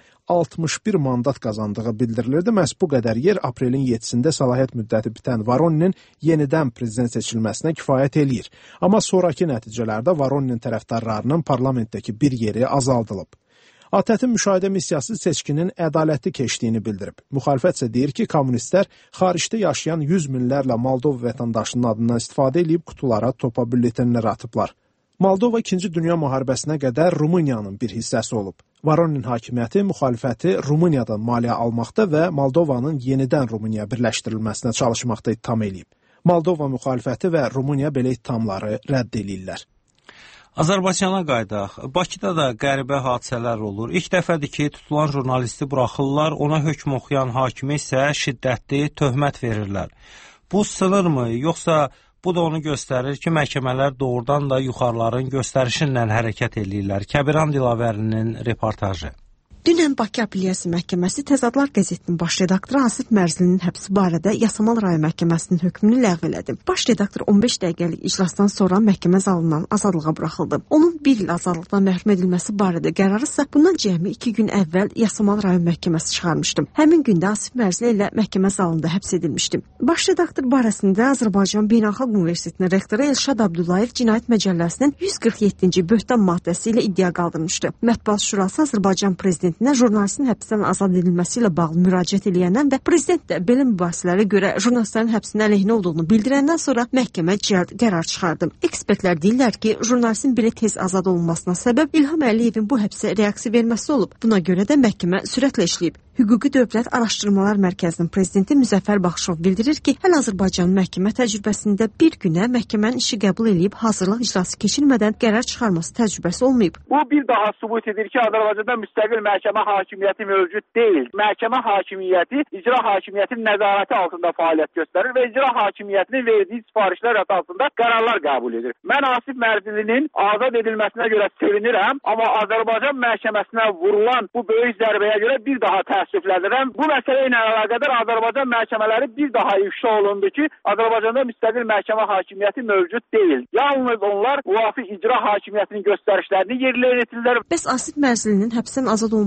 61 mandat qazandığı bildirilirdi. Məhz bu qədər yer aprelin 7-sində səlahiyyət müddəti bitən Voroninin yenidən prezident seçilməsinə kifayət eləyir. Amma sonraki nəticələrdə Voroninin tərəfdarlarının parlamentdəki bir yeri azaldılıb. ATƏT-in müşahidə missiyası seçkinin ədalətli keçdiyini bildirib. Müxalifət isə deyir ki, kommunistlər xaricdə yaşayan 100 minlərlə Moldova vətəndaşının adından istifadə edib kutulara topa bülletenlər atıblar. Moldova 2-ci Dünya müharibəsinə qədər Rumıniyanın bir hissəsi olub. Voronin hakimiyyəti müxalifəti Rumıniyadan maliyyə almaqda və Moldovanın yenidən Rumıniya birləşdirilməsinə çalışmaqda ittiham eləyib. Moldova müxalifəti və Rumıniya belə ittihamları rədd eləyirlər. Azərbaycana qaydaq. Bakıda da qəribə hadisələr olur. İlk dəfədir ki, tutulan jurnalisti buraxırlar, ona hökm oxuyan hakimə isə şiddətli töhmət verirlər. Bu sınırmı, yoxsa bu da onu göstərir ki, məhkəmələr doğrudan da yuxarıların göstərişinlə hərəkət edirlər. Kəbiran Dilavərinin reportajı. Dünən Bakı Apellyasiya Məhkəməsi Təzadlar qəzetinin baş redaktoru Asif Mərzlinin həbsi barədə Yasamal rayon məhkəməsinin hökmünü ləğv elədi. Baş redaktor 15 dəqiqəlik iclasdan sonra məhkəmə zalından azadlığa buraxıldı. Onun 1 il azadlıqdan məhrum edilməsi barədə qərarı isə bundan cəmi 2 gün əvvəl Yasamal rayon məhkəməsi çıxarmışdı. Həmin gündə Asif Mərzli ilə məhkəmə zalında həbs edilmişdi. Baş redaktor barəsində Azərbaycan Beynəlxalq Universitetinin rektoru Elşad Abdullayev Cinayət Məcəlləsinin 147-ci böhtan maddəsi ilə iddia qaldırmışdı. Mətbuat Şurası Azərbaycan prezidentinə jurnalistin həbsdən azad edilməsi ilə bağlı müraciət edəndən və prezident də belə mübahisələrə görə jurnalistlərin həbsinin əleyhinə olduğunu bildirəndən sonra məhkəmə cəld qərar çıxardı. Ekspertlər deyirlər ki, jurnalistin belə tez azad olunmasına səbəb İlham Əliyevin bu həbsə reaksiya verməsi olub. Buna görə də məhkəmə sürətlə işləyib. Hüquqi Dövlət Araşdırmalar Mərkəzinin prezidenti Müzəffər Baxışov bildirir ki, Azərbaycanın məhkəmə təcrübəsində bir günə məhkəmənin işi qəbul edib hazırlıq iclası keçirmədən qərar çıxarması təcrübəsi olmayıb. Bu bir daha sübut edir ki, Azərbaycanda müstəqil məhkəmə hakimiyyəti mövcud deyil. Məhkəmə hakimiyyəti icra hakimiyyətinin nəzarəti altında fəaliyyət göstərir və icra hakimiyyətinin verdiyi sifarişlər əsasında qərarlar qəbul edir. Mən Asif Mərzlinin azad edilməsinə görə sevinirəm, amma Azərbaycan məhkəməsinə vurulan bu böyük zərbəyə görə bir daha təəssüflənirəm. Bu məsələ ilə əlaqədar Azərbaycan məhkəmələri bir daha ifşa olundu ki, Azərbaycanda müstəqil məhkəmə hakimiyyəti mövcud deyil. Yalnız onlar müvafiq icra hakimiyyətinin göstərişlərini yerinə yetirirlər. Bəs Asif Mərzlinin həbsdən azad olması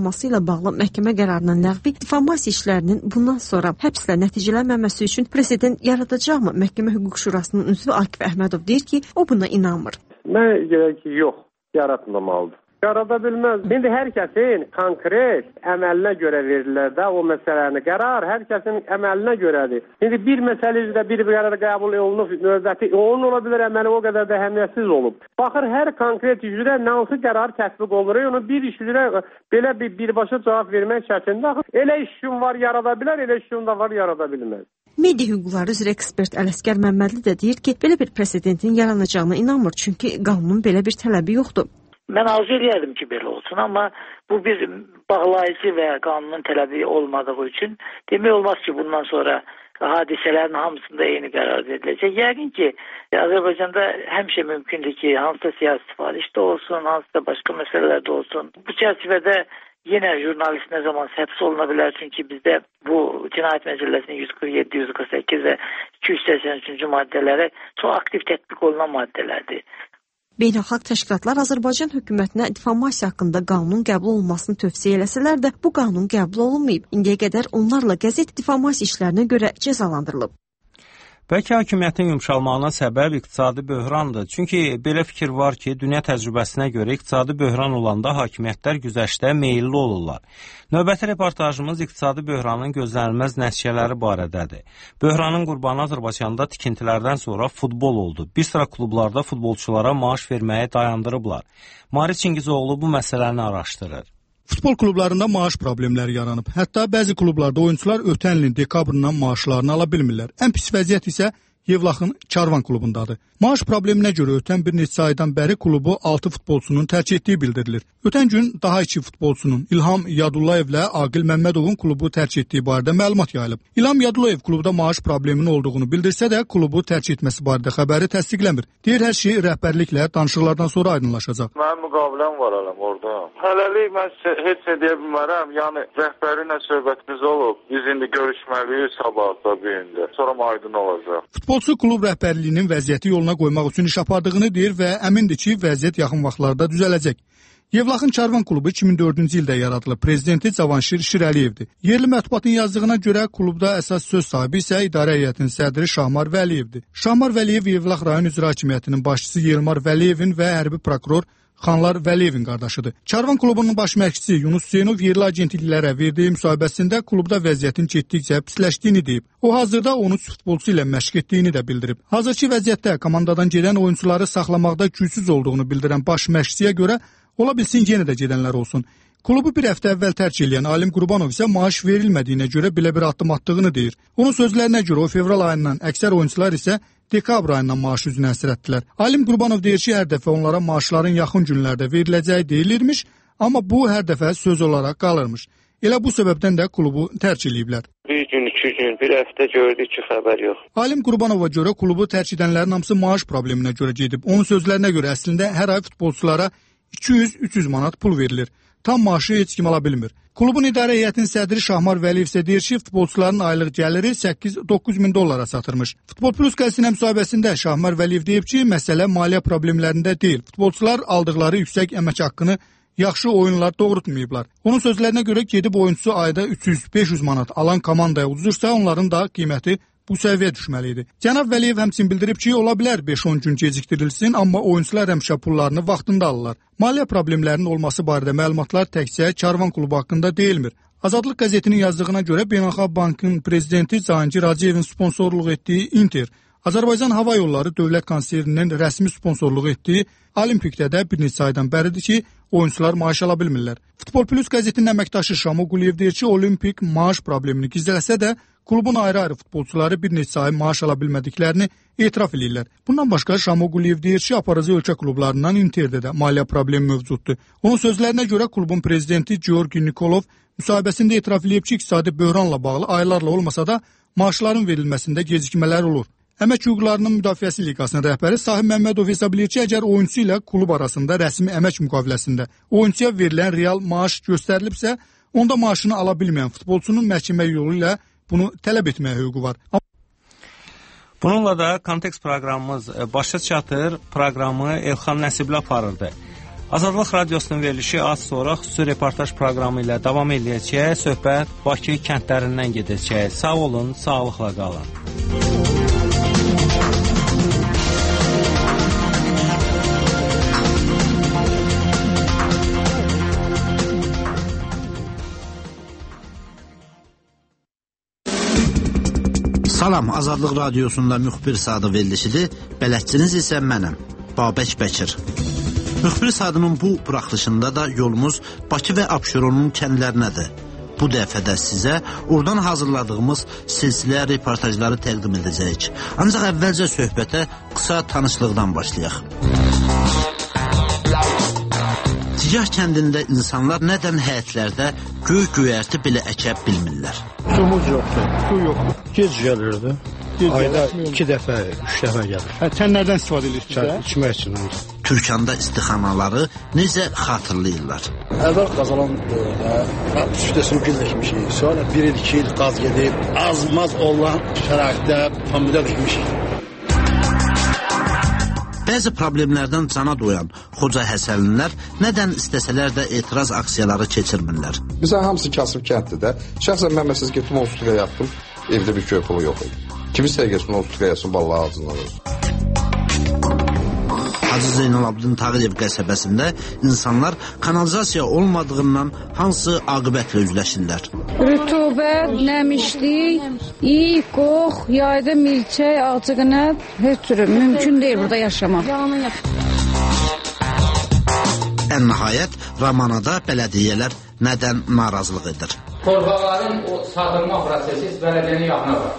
olması ilə bağlı məhkəmə qərarının ləğvi difamasiya işlərinin bundan sonra həbslə nəticələnməməsi üçün prezident yaradacaqmı? Məhkəmə Hüquq Şurasının üzvü Akif Əhmədov deyir ki, o buna inanmır. Mən deyirəm ki, yox, yaratmamalıdır. Yarada bilməz. İndi hər kəsin konkret əməlinə görə verirlər də o məsələni. Qərar hər kəsin əməlinə görədir. İndi bir məsələ üzrə bir qərar qəbul olunub, növbəti onun ola bilər əməli o qədər də əhəmiyyətsiz olub. Baxır hər konkret üzrə hansı qərar tətbiq olunur, onu bir iş üzrə belə birbaşa cavab vermək çətindir. Elə işin var yarada bilər, elə işin də var yarada bilməz. Media hüquqları üzrə ekspert Ələsgər Məmmədli də deyir ki, belə bir presidentin yaranacağına inanmır, çünki qanunun belə bir tələbi yoxdur. Mən arzu edərdim ki, belə olsun, amma bu bir bağlayıcı və qanunun tələbi olmadığı üçün demək olmaz ki, bundan sonra hadisələrin hamısında eyni qərar veriləcək. Yəqin ki, Azərbaycanda həmişə mümkündür ki, hansısa siyasi sifarişdə olsun, hansısa başqa məsələlərdə olsun. Bu çərçivədə yenə jurnalist nə zaman həbs oluna bilər, çünki bizdə bu Cinayət Məcəlləsinin 147, 148 və 283-cü maddələri çox aktiv tətbiq olunan maddələrdir. Beynəlxalq təşkilatlar Azərbaycan hökumətinə difamasiya haqqında qanunun qəbul olunmasını tövsiyə eləsələr də, bu qanun qəbul olunmayıb. İndiyə qədər onlarla qəzet difamasiya işlərinə görə cəzalandırılıb. Bəlkə hakimiyyətin yumşalmağına səbəb iqtisadi böhrandır. Çünki belə fikir var ki, dünya təcrübəsinə görə iqtisadi böhran olanda hakimiyyətlər güzəştə meyilli olurlar. Növbəti reportajımız iqtisadi böhranın gözlənilməz nəticələri barədədir. Böhranın qurbanı Azərbaycanda tikintilərdən sonra futbol oldu. Bir sıra klublarda futbolçulara maaş verməyi dayandırıblar. Maris Çingizoğlu bu məsələni araşdırır. Futbol klublarında maaş problemləri yaranıb. Hətta bəzi klublarda oyunçular ötən ilin dekabrından maaşlarını ala bilmirlər. Ən pis vəziyyət isə Yevlaxın Karvan klubundadır. Maaş probleminə görə ötən bir neçə aydan bəri klubu 6 futbolçunun tərk etdiyi bildirilir. Ötən gün daha 2 futbolçunun İlham Yadullayevlə Aqil Məmmədovun klubu tərk etdiyi barədə məlumat yayılıb. İlham Yadullayev klubda maaş probleminin olduğunu bildirsə də klubu tərk etməsi barədə xəbəri təsdiqləmir. Deyir hər şey rəhbərliklə danışıqlardan sonra aydınlaşacaq. Mənim müqaviləm var orada. Hələlik mən heç nə deyə bilmərəm. Yəni rəhbərliklə söhbətimiz olub. Biz indi görüşməliyik sabahda bir indi. Sonra aydın olacaq. Futbolçu klub rəhbərliyinin vəziyyəti yoluna qoymaq üçün iş apardığını deyir və əmindir ki, vəziyyət yaxın vaxtlarda düzələcək. Yevlaxın Karvan klubu 2004-cü ildə yaradılıb. Prezidenti Cavanşir Şirəliyevdir. Yerli mətbuatın yazdığına görə klubda əsas söz sahibi isə idarə heyətinin sədri Şahmar Vəliyevdir. Şahmar Vəliyev Yevlax rayon icra hakimiyyətinin başçısı Yelmar Vəliyevin və hərbi prokuror Xanlar Vəliyevin qardaşıdır. Karvan klubunun baş məşqçisi Yunus Hüseynov yerli agentliklərə verdiyi müsahibəsində klubda vəziyyətin getdikcə pisləşdiyini deyib. O hazırda 13 futbolçu ilə məşq etdiyini də bildirib. Hazırki vəziyyətdə komandadan gedən oyunçuları saxlamaqda gücsüz olduğunu bildirən baş məşqçiyə görə ola bilsin yenə də gedənlər olsun. Klubu bir həftə əvvəl tərk edən Alim Qurbanov isə maaş verilmədiyinə görə belə bir addım atdığını deyir. Onun sözlərinə görə o fevral ayından əksər oyunçular isə dekabr ayından maaş üzünə əsrətdilər. Alim Qurbanov deyir ki, hər dəfə onlara maaşların yaxın günlərdə veriləcəyi deyilirmiş, amma bu hər dəfə söz olaraq qalırmış. Elə bu səbəbdən də klubu tərk ediblər. Bir gün, 2 gün, bir həftə gördük ki, xəbər yox. Alim Qurbanova görə klubu tərk edənlərin hamısı maaş probleminə görə gedib. Onun sözlərinə görə əslində hər ay futbolçulara 200-300 manat pul verilir. Tam maaşı heç kim ala bilmir. Klubun idarə heyətinin sədri Şahmar Vəliyev isə deyir ki, futbolçuların aylıq gəliri 8-9 min dollara satırmış. Futbol Plus qəzetinin müsahibəsində Şahmar Vəliyev deyib ki, məsələ maliyyə problemlərində deyil. Futbolçular aldıqları yüksək əmək haqqını yaxşı oyunlar doğrultmayıblar. Onun sözlərinə görə gedib oyunçusu ayda 300-500 manat alan komandaya uduzursa, onların da qiyməti bu səviyyə düşməlidir. Cənab Vəliyev həmçinin bildirib ki, ola bilər 5-10 gün gecikdirilsin, amma oyunçular həmişə pullarını vaxtında alırlar. Maliyyə problemlərinin olması barədə məlumatlar təkcə Karvan klubu haqqında deyilmir. Azadlıq qəzetinin yazdığına görə Beynəlxalq Bankın prezidenti Cahangir Hacıyevin sponsorluq etdiyi Inter, Azərbaycan Hava Yolları Dövlət Konserinin rəsmi sponsorluq etdiyi Olimpikdə də bir neçə aydan bəridir ki, oyunçular maaş ala bilmirlər. Futbol Plus qəzetinin əməkdaşı Şamo Quliyev deyir ki, Olimpik maaş problemini gizləsə də, klubun ayrı-ayrı futbolçuları bir neçə ay maaş ala bilmədiklərini etiraf edirlər. Bundan başqa Şamo Quliyev deyir ki, aparıcı ölkə klublarından Interdə də maliyyə problemi mövcuddur. Onun sözlərinə görə klubun prezidenti Georgi Nikolov müsahibəsində etiraf edib ki, iqtisadi böhranla bağlı aylarla olmasa da maaşların verilməsində gecikmələr olur. Əmək hüquqlarının müdafiəsi liqasının rəhbəri Sahib Məmmədov hesab edir ki, əgər oyunçu ilə klub arasında rəsmi əmək müqaviləsində oyunçuya verilən real maaş göstərilibsə, onda maaşını ala bilməyən futbolçunun məhkəmə yolu ilə bunu tələb etməyə hüququ var. Bununla da kontekst proqramımız başa çatır. Proqramı Elxan Nəsibli aparırdı. Azadlıq Radiosunun verilişi az sonra xüsusi reportaj proqramı ilə davam edəcək. Söhbət Bakı kəndlərindən gedəcək. Sağ olun, sağlıqla qalın. Salam, Azadlıq Radiosunda müxbir Sadı verilişidir. Bələdçiniz isə mənəm, Babək Bəkir. Müxbir Sadının bu buraxılışında da yolumuz Bakı və Abşeronun kəndlərinədir. Bu dəfə də sizə oradan hazırladığımız silsilə reportajları təqdim edəcəyik. Ancaq əvvəlcə söhbətə qısa tanışlıqdan başlayaq. Tigah kəndində insanlar nədən həyətlərdə göy-göyərti belə əkə bilmirlər? Sumuz yoxdur, su yoxdur. Gec gəlirdi. Ayda 2 dəfə, 3 dəfə gəlir. Sən nədən istifadə edirsiniz? İçmək üçün. Türkanda istixanaları necə xatırlayırlar? Əvvəl qazalan üstəsini gül dikmişik. Sonra 1 il, 2 il qaz gedib, az-maz olan şəraitdə familya dikmişik. Bəzi problemlərdən cana doyan Xoca Həsənlilər nədən istəsələr də etiraz aksiyaları keçirmirlər. Bizə hamısı kasıb kəndlidə. Şəxsən mən məsələn getdim 30 liraya yatdım, evdə bir köy pulu yox idi. Kimi sərgəsin 30 liraya yatsın, vallahi ağzından ölsün. Hacı Zeynalabdin Tağıyev qəsəbəsində insanlar kanalizasiya olmadığından hansı aqibətlə üzləşirlər? Rütubət, nəmişlik, iyi, qox, yayda milçək, ağcıqınət, heç türlü mümkün deyil burada yaşamaq. Ən nəhayət, Ramanada bələdiyyələr nədən narazılıq edir? Torbaların o sağdırma prosesi bələdiyyənin yaxına var.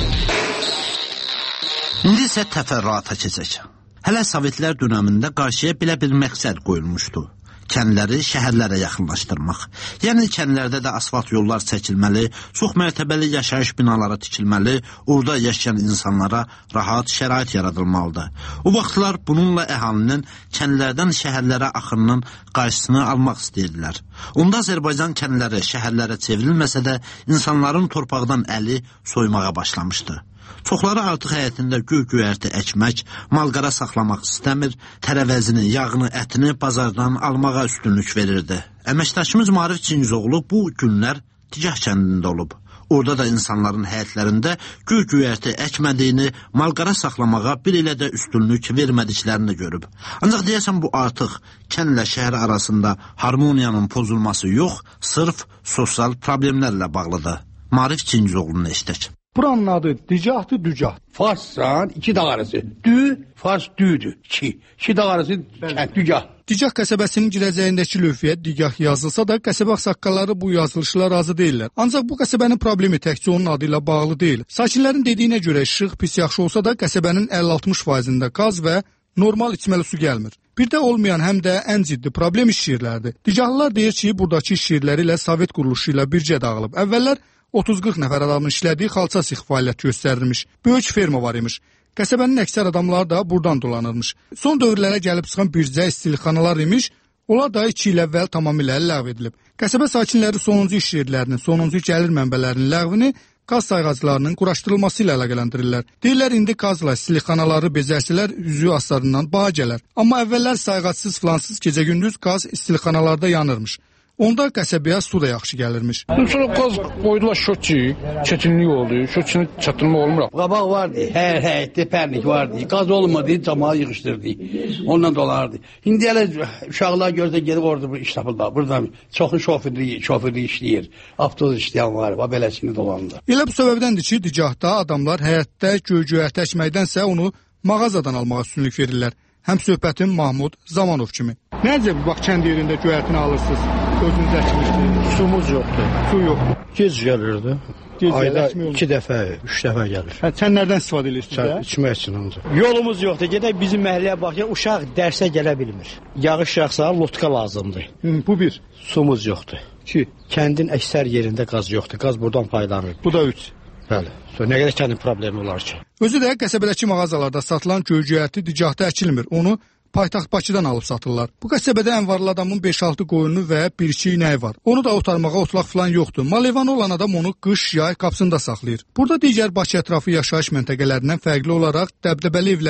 İndi isə təfərrüata keçək. Hələ Sovetlər dönəmində qarşıya belə bir məqsəd qoyulmuşdu. Kəndləri şəhərlərə yaxınlaşdırmaq. Yəni kəndlərdə də asfalt yollar çəkilməli, çox mərtəbəli yaşayış binaları tikilməli, orada yaşayan insanlara rahat şərait yaradılmalıdır. O vaxtlar bununla əhalinin kəndlərdən şəhərlərə axınının qarşısını almaq istəyirdilər. Onda Azərbaycan kəndləri şəhərlərə çevrilməsə də insanların torpaqdan əli soymağa başlamışdı. Çoxları artıq həyətində göy-göyərti əkmək, malqara saxlamaq istəmir, tərəvəzini, yağını, ətini bazardan almağa üstünlük verirdi. Əməkdaşımız Maarif Cingizoğlu bu günlər Tigah kəndində olub. Orada da insanların həyətlərində göy-göyərti əkmədiyini, malqara saxlamağa bir ilə də üstünlük vermədiklərini görüb. Ancaq deyəsən bu artıq kəndlə şəhər arasında harmoniyanın pozulması yox, sırf sosial problemlərlə bağlıdır. Maarif Cingizoğlu'nu eşitək. Buranın adı Dicahdır, Dücah. Farssan 2 dağ arası. Dü, Fars düdür. 2 dağ arası kənd Dücah. Dicah qəsəbəsinin girəcəyindəki lövhəyə Digah yazılsa da, qəsəbə ağsaqqalları bu yazılışla razı deyirlər. Ancaq bu qəsəbənin problemi təkcə onun adı ilə bağlı deyil. Sakinlərin dediyinə görə işıq pis yaxşı olsa da, qəsəbənin 50-60%-də qaz və normal içməli su gəlmir. Bir də olmayan həm də ən ciddi problem iş yerləridir. Dicahlılar deyir ki, buradakı iş yerləri ilə Sovet quruluşu ilə bircə dağılıb. Əvvəllər 30-40 nəfər adamın işlədiyi xalça six fəaliyyət göstərilmiş. Böyük ferma var imiş. Qəsəbənin əksər adamları da buradan dolanırmış. Son dövrlərə gəlib çıxan bircə istirixanalar imiş. Onlar da 2 il əvvəl tamamilə ləğv edilib. Qəsəbə sakinləri sonuncu iş yerlərinin, sonuncu gəlir mənbələrinin ləğvini qaz sayğaclarının quraşdırılması ilə əlaqələndirirlər. Deyirlər, indi qazla istirixanaları bezərsələr üzü aslarından baha gələr. Amma əvvəllər sayğacsız filansız gecə-gündüz qaz istirixanalarda yanırmış. Onda qəsəbəyə su da yaxşı gəlirmiş. Sonra qaz qoydular şotçu, çətinlik oldu, şotçunun çatılma olmur. Qabaq vardı, hər həyətdə pərlik vardı. Qaz olmadı, cəmaat yığışdırdı. Ondan dolardı. İndi hələ uşaqlar görsə gedib orada bir iş tapırlar. Burada çoxu şoförlük işləyir. Avtobus işləyən var, beləsini dolandı. Elə bu səbəbdəndir ki, Dicahda adamlar həyətdə göy-göyərti əkməkdənsə onu mağazadan almağa üstünlük verirlər. Həm söhbətin Mahmud Zamanov kimi. Necə bax kənd yerində göyərtini alırsınız? Özünüz əkmişdiniz. Sumuz yoxdur. Su yoxdur. Gec gəlirdi. Ayda 2 dəfə, 3 dəfə gəlir. Sən nədən istifadə edirsiniz? İçmək üçün ancaq. Yolumuz yoxdur. Gedək bizim məhəlləyə baxaq, uşaq dərsə gələ bilmir. Yağış yağsa lotka lazımdır. Bu bir. Sumuz yoxdur. 2. Kəndin əksər yerində qaz yoxdur. Qaz buradan faydalanır. Bu da 3. Bəli. Nə qədər kəndin problemi olar ki? Özü də qəsəbədəki mağazalarda satılan göy-göyərti Dicahda əkilmir. Onu paytaxt Bakıdan alıb satırlar. Bu qəsəbədə ən varlı adamın 5-6 qoyunu və 1-2 inəyi var. Onu da otarmağa otlaq falan yoxdur. Mal-heyvanı olan adam onu qış, yay qapısında saxlayır. Burada digər Bakı ətrafı yaşayış məntəqələrindən fərqli olaraq dəbdəbəli evlərə,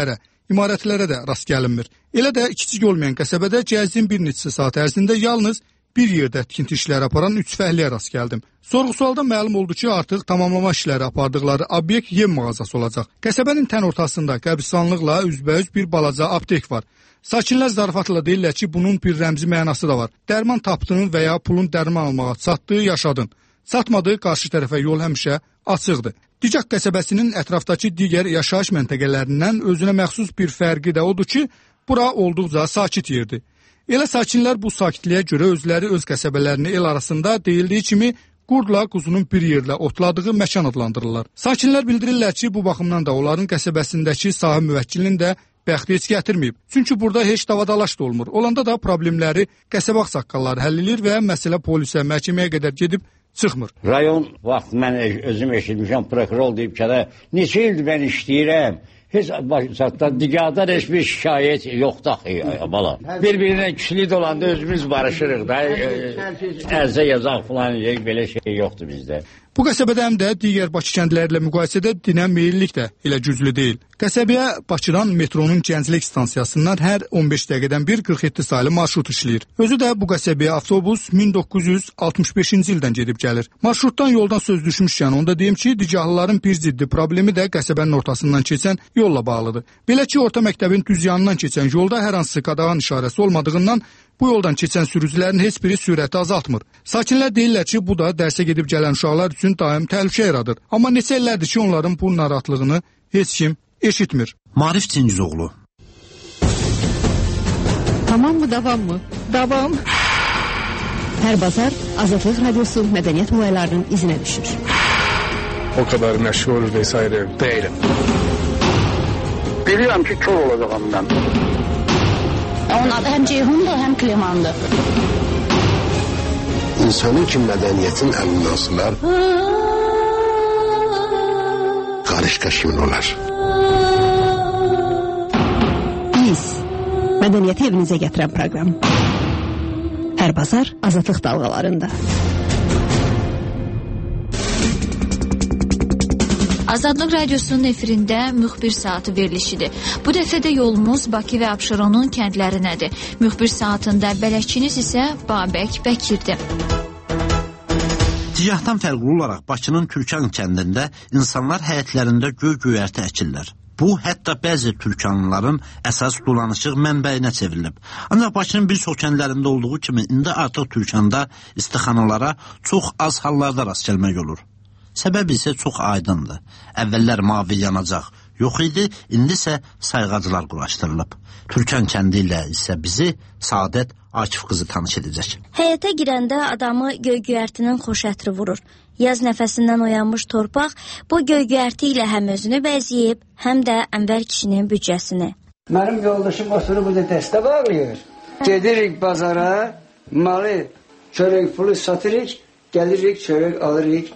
imarətlərə də rast gəlinmir. Elə də kiçik olmayan qəsəbədə gəzdiyim bir neçə saat ərzində yalnız bir yerdə tikinti işləri aparan 3 fəhliyə rast gəldim. Sorğu-sualda məlum oldu ki, artıq tamamlama işləri apardıqları obyekt yem mağazası olacaq. Qəsəbənin tən ortasında qəbristanlıqla üzbəüz bir balaca aptek var. Sakinlər zarafatla deyirlər ki, bunun bir rəmzi mənası da var. Dərman tapdığın və ya pulun dərman almağa çatdığı yaşadın. Çatmadığı qarşı tərəfə yol həmişə açıqdır. Dicaq qəsəbəsinin ətrafdakı digər yaşayış məntəqələrindən özünə məxsus bir fərqi də odur ki, bura olduqca sakit yerdir. Elə sakinlər bu sakitliyə görə özləri öz qəsəbələrini el arasında deyildiyi kimi qurdla quzunun bir yerlə otladığı məkan adlandırırlar. Sakinlər bildirirlər ki, bu baxımdan da onların qəsəbəsindəki sahə müvəkkilinin də bəxti heç gətirməyib. Çünki burada heç davadalaş da olmur. Olanda da problemləri qəsəbə ağsaqqalları həll edir və məsələ polisə, məhkəməyə qədər gedib çıxmır. Rayon vaxt mən özüm eşitmişəm, prokuror deyib ki, neçə ildir mən işləyirəm. Heç diqadan heç bir şikayət yoxdur axı, bala. Bir-birinə küslük olanda özümüz barışırıq da, ərzə yazaq falan, belə şey yoxdur bizdə. Bu qəsəbədə həm də digər Bakı kəndləri ilə müqayisədə dinə meyillik də elə güclü deyil. Qəsəbəyə Bakıdan metronun Gənclik stansiyasından hər 15 dəqiqədən bir 47 saylı marşrut işləyir. Özü də bu qəsəbəyə avtobus 1965-ci ildən gedib gəlir. Marşrutdan yoldan söz düşmüşkən onda deyim ki, dicahlıların bir ciddi problemi də qəsəbənin ortasından keçən yolla bağlıdır. Belə ki, orta məktəbin düz yanından keçən yolda hər hansı qadağan işarəsi olmadığından bu yoldan keçən sürücülərin heç biri sürəti azaltmır. Sakinlər deyirlər ki, bu da dərsə gedib gələn uşaqlar üçün daim təhlükə yaradır. Amma neçə illərdir ki, onların bu narahatlığını heç kim eşitmir. Marif Cingizoğlu. Tamam mı, davam mı? Davam. Hər bazar Azadlıq Radiosu mədəniyyət olaylarının izinə düşür. O kadar məşğul vesaire değilim. Bilirəm ki, kör olacağım mən. Onun adı həm Ceyhundur, həm Klemandır. İnsanın ki mədəniyyətin əlindən asılar, qarışqa kimin olar? Biz, mədəniyyəti evinizə gətirən proqram. Hər bazar Azadlıq dalğalarında. Azadlıq Radiosunun efirində müxbir saatı verilişidir. Bu dəfə də yolumuz Bakı və Abşeronun kəndlərinədir. Müxbir saatında bələdçiniz isə Babək Bəkirdir. Dicahdan fərqli olaraq Bakının Türkan kəndində insanlar həyətlərində göy-göyərti əkirlər. Bu, hətta bəzi türkanlıların əsas dolanışıq mənbəyinə çevrilib. Ancaq Bakının bir çox kəndlərində olduğu kimi indi artıq Türkanda istixanalara çox az hallarda rast gəlmək olur. Səbəb isə çox aydındır. Əvvəllər mavi yanacaq yox idi, indi isə sayğacılar quraşdırılıb. Türkan kəndi ilə isə bizi Saadət Akif qızı tanış edəcək. Həyətə girəndə adamı göy-göyərtinin xoş ətri vurur. Yaz nəfəsindən oyanmış torpaq bu göy-göyərti ilə həm özünü bəzəyib, həm də Ənvər kişinin büdcəsini. Mənim yoldaşım oturub burada dəstə bağlayır. Gedirik bazara, malı, çörək pulu satırıq, gəlirik, çörək alırıq.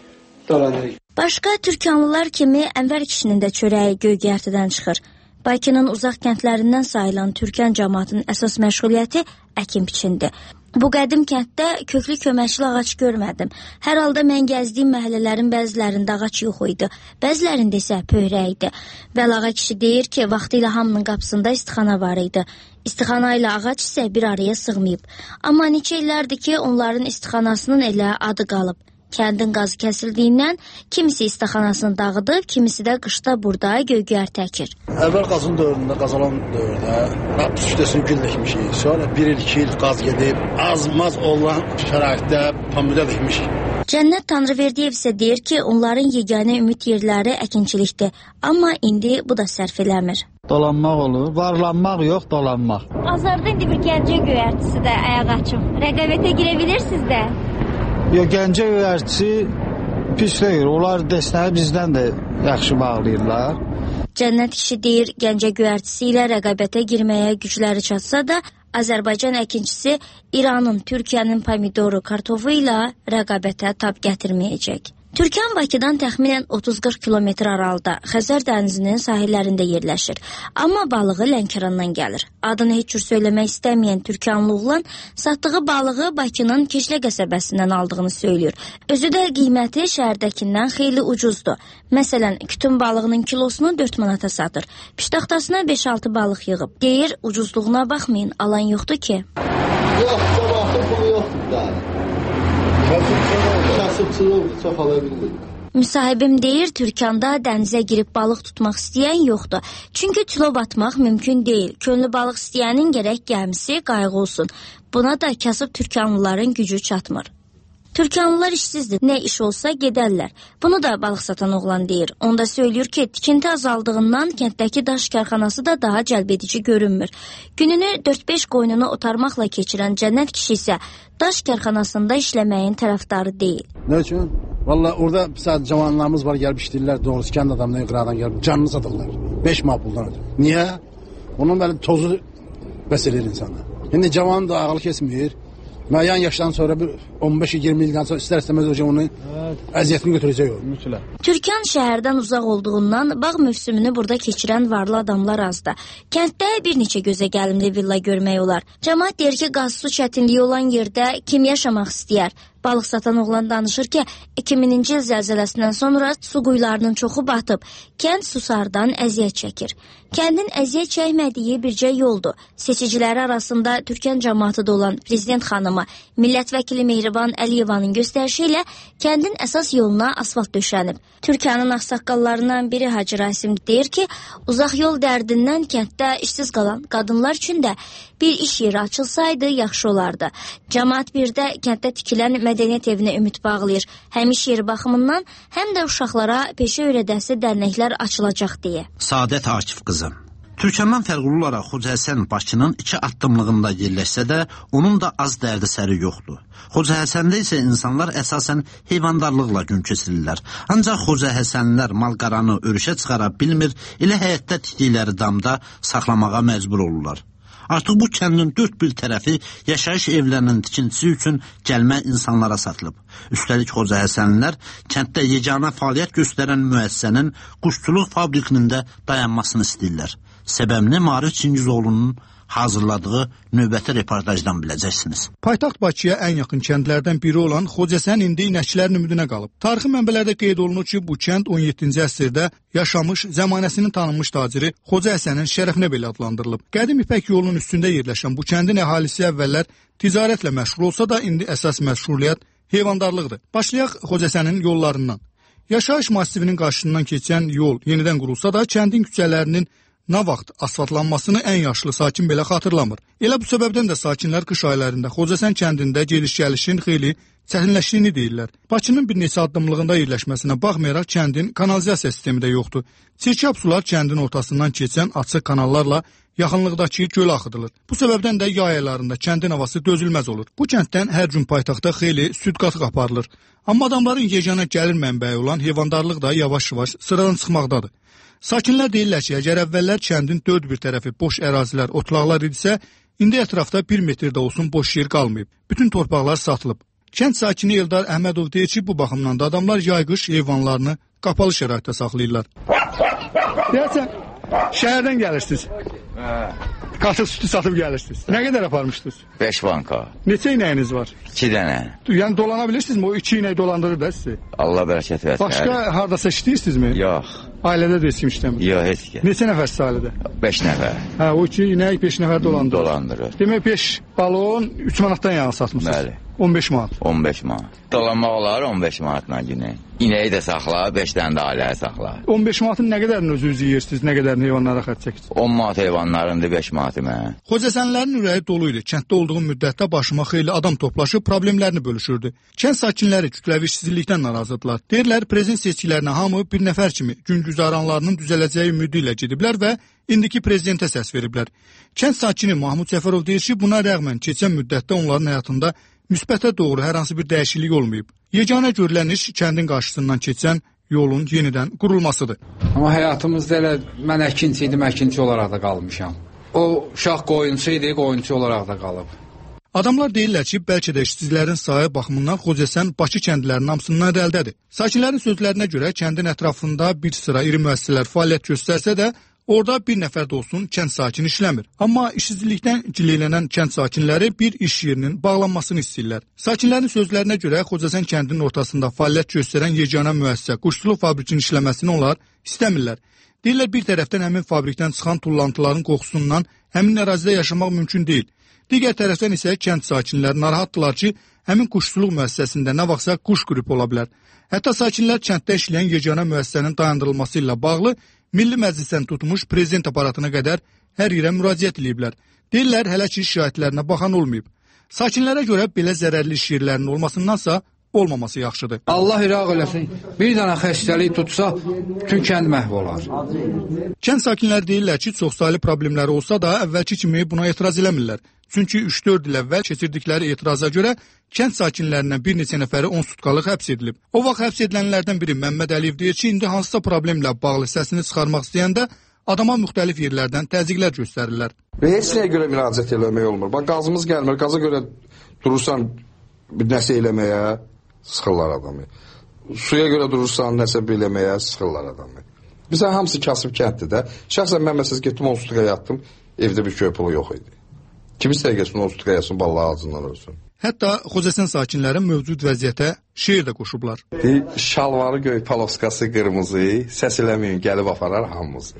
Başqa türkanlılar kimi Ənvər kişinin də çörəyi göy-göyərtidən çıxır. Bakının uzaq kəndlərindən sayılan türkan cəmaatının əsas məşğuliyyəti əkin-biçindir. Bu qədim kənddə köklü köməkçili ağac görmədim. Hər halda mən gəzdiyim məhəllələrin bəzilərində ağac yox idi, bəzilərində isə pöhrə idi. Bəlağa kişi deyir ki, vaxtilə hamının qapısında istixana var idi. İstixana ilə ağac isə bir araya sığmayıb. Amma neçə illərdir ki, onların istixanasının elə adı qalıb. Kəndin qazı kəsildiyindən kimisi istixanasını dağıdıb, kimisi də qışda burada göy-göyərti əkir. Əvvəl qazın dövründə, qazalan dövrdə püsküdəsini gül dikmişik. Sonra 1-2 il qaz gedib, az-maz olan şəraitdə pomidor dikmişik. Cənnət Tanrıverdiyev isə deyir ki, onların yeganə ümid yerləri əkinçilikdir. Amma indi bu da sərf eləmir. Dolanmaq olur, varlanmaq yox, dolanmaq. Azarda indi bir Gəncə göyərtisi də ayağa açıb. Rəqabətə girə bilirsiniz də. Yo, Gəncə göyərtisi pis deyir. Onlar dəstəyi bizdən də yaxşı bağlayırlar. Cənnət kişi deyir, Gəncə göyərtisi ilə rəqabətə girməyə gücləri çatsa da, Azərbaycan əkinçisi İranın, Türkiyənin pomidoru, kartofu ilə rəqabətə tab gətirməyəcək. Türkan Bakıdan təxminən 30-40 kilometr aralıda Xəzər dənizinin sahillərində yerləşir. Amma balığı Lənkərandan gəlir. Adını heç cür söyləmək istəməyən türkanlı oğlan satdığı balığı Bakının Keçlə qəsəbəsindən aldığını söylüyor. Özü də qiyməti şəhərdəkindən xeyli ucuzdur. Məsələn, kütün balığının kilosunu 4 manata satır. Piştaxtasına 5-6 balıq yığıb. Deyir, ucuzluğuna baxmayın, alan yoxdur ki. Yox, sabahda pulu yoxdur da. Kasıbçılıq çox ala bilmirik. Müsahibim deyir, Türkanda dənizə girib balıq tutmaq istəyən yoxdur. Çünki tilov atmaq mümkün deyil. Könlü balıq istəyənin gərək gəmisi, qayğı olsun. Buna da kasıb türkanlıların gücü çatmır. Türkanlılar işsizdir. Nə iş olsa gedərlər. Bunu da balıq satan oğlan deyir. Onda söylüyor ki, tikinti azaldığından kənddəki daş karxanası da daha cəlbedici görünmür. Gününü 4-5 qoynunu otarmaqla keçirən Cənnət kişi isə daş karxanasında işləməyin tərəfdarı deyil. Nə üçün? Valla orada sadəcə cavanlarımız var, gəlib işləyirlər, doğrusu kənd adamdan, qıradan gəlib canını satırlar. 5 manat puldan ötürü. Niyə? Onun belə tozu bəs edir insana. İndi cavan da ağlı kesmir. Müəyyən yaşdan sonra bir 15-20 ildən sonra istər-istəməz hocam onu əziyyətini götürəcək o. Türkan şəhərdən uzaq olduğundan bağ mövsümünü burada keçirən varlı adamlar azdır. Kənddə bir neçə gözə gəlimli villa görmək olar. Cəmaət deyir ki, qaz su çətinliyi olan yerdə kim yaşamaq istəyər? Balıq satan oğlan danışır ki, 2000-ci il zəlzələsindən sonra su quyularının çoxu batıb, kənd susardan əziyyət çəkir. Kəndin əziyyət çəkmədiyi bircə yoldur. Seçiciləri arasında Türkan cəmaatı da olan prezident xanımı, millət vəkili Mehriban Əliyevanın göstərişi ilə kəndin əsas yoluna asfalt döşənib. Türkanın ağsaqqallarından biri Hacı Rasim deyir ki, uzaq yol dərdindən kənddə işsiz qalan qadınlar üçün də bir iş yeri açılsaydı yaxşı olardı. Cəmaat bir də kənddə tikilən mədəniyyət evinə ümid bağlayır. Həm iş yeri baxımından, həm də uşaqlara peşə öyrədəsi dərnəklər açılacaq deyə. Saadət Akif qızı. Türkandan fərqli olaraq Xoca Həsən Bakının 2 addımlığında yerləşsə də, onun da az dərdi səri yoxdur. Xoca Həsəndə isə insanlar əsasən heyvandarlıqla gün keçirirlər. Ancaq Xoca Həsənlər mal-qaranı örüşə çıxara bilmir, elə həyətdə tikdikləri damda saxlamağa məcbur olurlar. Artıq bu kəndin 4 bir tərəfi yaşayış evlərinin tikintisi üçün gəlmə insanlara satılıb. Üstəlik Xoca Həsənlilər kənddə yeganə fəaliyyət göstərən müəssisənin quşçuluq fabrikinin də dayanmasını istəyirlər. Səbəbini Maarif Çingizoğlu'nun hazırladığı növbəti reportajdan biləcəksiniz. Paytaxt Bakıya ən yaxın kəndlərdən biri olan Xocəsən indi inəkçilərin ümidinə qalıb. Tarixi mənbələrdə qeyd olunur ki, bu kənd 17-ci əsrdə yaşamış, zəmanəsinin tanınmış taciri Xoca Həsənin şərəfinə belə adlandırılıb. Qədim İpək yolunun üstündə yerləşən bu kəndin əhalisi əvvəllər ticarətlə məşğul olsa da, indi əsas məşğuliyyət heyvandarlıqdır. Başlayaq Xoca Həsənin yollarından. Yaşayış massivinin qarşısından keçən yol yenidən qurulsa da, kəndin küçələrinin nə vaxt asfaltlanmasını ən yaşlı sakin belə xatırlamır. Elə bu səbəbdən də sakinlər qış aylarında Xocəsən kəndində gediş-gəlişin xeyli çətinləşdiyini deyirlər. Bakının bir neçə addımlığında yerləşməsinə baxmayaraq kəndin kanalizasiya sistemi də yoxdur. Çirkab sular kəndin ortasından keçən açıq kanallarla yaxınlıqdakı gölə axıdılır. Bu səbəbdən də yay aylarında kəndin havası dözülməz olur. Bu kənddən hər gün paytaxtda xeyli süd qatıq aparılır. Amma adamların yeganə gəlir mənbəyi olan heyvandarlıq da yavaş-yavaş sıradan çıxmaqdadır. Sakinlər deyirlər ki, əgər əvvəllər kəndin 4 bir tərəfi boş ərazilər, otlaqlar idisə, indi ətrafda 1 metrdə olsun boş yer qalmayıb. Bütün torpaqlar satılıb. Kənd sakini Eldar Əhmədov deyir ki, bu baxımdan da adamlar yay-qış heyvanlarını qapalı şəraitdə saxlayırlar. Deyəsən, şəhərdən gəlirsiniz. Qatıq sütü satıb gəlirsiniz. Nə qədər aparmışdınız? 5 banka. Neçə inəyiniz var? 2 dənə. Yəni dolana bilirsinizmi? O 2 inək dolandırır da sizi. Allah bərəkət versin. Başqa hardasa işləyirsinizmi? Yox. Ailədə də heç kim işləmir? Yox, heç kim. Neçə nəfərsiniz ailədə? 5 nəfər. Hə, o 2 inək 5 nəfər dolandırır. Dolandırır. Demək 5 balon 3 manatdan yana satmışsınız. Bəli. 15 manat. 15 manat. Dolanmaq olar 15 manatla günə. İnəyi də saxla, 5 dənə də ailəyə saxla. 15 manatın nə qədərini özünüz yeyirsiniz, nə qədərini heyvanlara xərc çəkirsiniz? 10 manat heyvanlarındır, 5 manatı mənə. Xocəsənlərin ürəyi dolu idi. Kənddə olduğum müddətdə başıma xeyli adam toplaşıb problemlərini bölüşürdü. Kənd sakinləri kütləvi işsizlikdən narazıdırlar. Deyirlər, prezident seçkilərinə hamı bir nəfər kimi gün güzaranlarının düzələcəyi ümidi ilə gediblər və indiki prezidentə səs veriblər. Kənd sakini Mahmud Cəfərov deyir ki, buna rəğmən keçən müddətdə onların həyatında müsbətə doğru hər hansı bir dəyişiklik olmayıb. Yeganə görülən iş kəndin qarşısından keçən yolun yenidən qurulmasıdır. Amma həyatımızda elə mən əkinçi idim, əkinçi olaraq da qalmışam. O uşaq qoyunçu idi, qoyunçu olaraq da qalıb. Adamlar deyirlər ki, bəlkə də işsizlərin sayı baxımından Xocasən Bakı kəndlərinin hamısından irəlidədir. Sakinlərin sözlərinə görə kəndin ətrafında bir sıra iri müəssisələr fəaliyyət göstərsə də, orada bir nəfər də olsun kənd sakini işləmir. Amma işsizlikdən gilələnən kənd sakinləri bir iş yerinin bağlanmasını istəyirlər. Sakinlərin sözlərinə görə Xocasən kəndinin ortasında fəaliyyət göstərən yeganə müəssisə quşçuluq fabrikinin işləməsini onlar istəmirlər. Deyirlər bir tərəfdən həmin fabrikdən çıxan tullantıların qoxusundan həmin ərazidə yaşamaq mümkün deyil. Digər tərəfdən isə kənd sakinləri narahatdırlar ki, həmin quşçuluq müəssisəsində nə vaxtsa quş qripi ola bilər. Hətta sakinlər kənddə işləyən yeganə müəssisənin dayandırılması ilə bağlı Milli Məclisdən tutmuş prezident aparatına qədər hər yerə müraciət ediblər. Deyirlər hələ ki şikayətlərinə baxan olmayıb. Sakinlərə görə belə zərərli iş yerlərinin olmasındansa olmaması yaxşıdır. Allah iraq eləsin. Bir dənə xəstəlik tutsa, bütün kənd məhv olar. Kənd sakinləri deyirlər ki, çoxsaylı problemləri olsa da əvvəlki kimi buna etiraz eləmirlər. Çünki 3-4 il əvvəl keçirdikləri etiraza görə kənd sakinlərindən bir neçə nəfəri 10 sutkalıq həbs edilib. O vaxt həbs edilənlərdən biri Məmməd Əliyev deyir ki, indi hansısa problemlə bağlı səsini çıxarmaq istəyəndə adama müxtəlif yerlərdən təzyiqlər göstərirlər. Heç nəyə görə müraciət eləmək olmur. Bax, qazımız gəlmir. Qaza görə durursan bir nəsə eləməyə, sıxırlar adamı. Suya görə durursan nəsə eləməyə, sıxırlar adamı. Bizə hamısı kasıb kənddir də. Şəxsən mən məsələn getdim 10 sutqa yatdım, evdə bir köy pulu yox idi. Kimi istəyəsən 10 sutqa yatsın, vallahi ağzından ölsün. Hətta Xocasən sakinləri mövcud vəziyyətə şeir də qoşublar. Şalvarı göy, paloskası qırmızı, səs eləməyin, gəlib aparar hamımızı.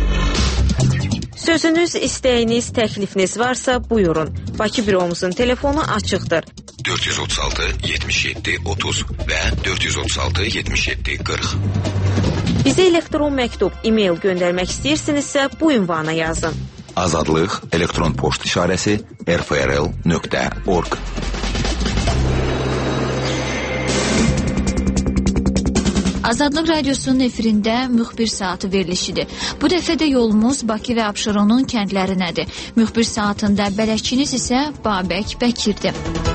Sözünüz, istəyiniz, təklifiniz varsa buyurun. Bakı büromuzun telefonu açıqdır. 436 77 30 və 436 77 40. Bizə elektron məktub, e-mail göndərmək istəyirsinizsə bu ünvana yazın. Azadlıq elektron poçt işarəsi rfrl.org. Azadlıq Radiosunun efirində müxbir saatı verilişidir. Bu dəfə də yolumuz Bakı və Abşeronun kəndlərinədir. Müxbir saatında bələdçiniz isə Babək Bəkirdir.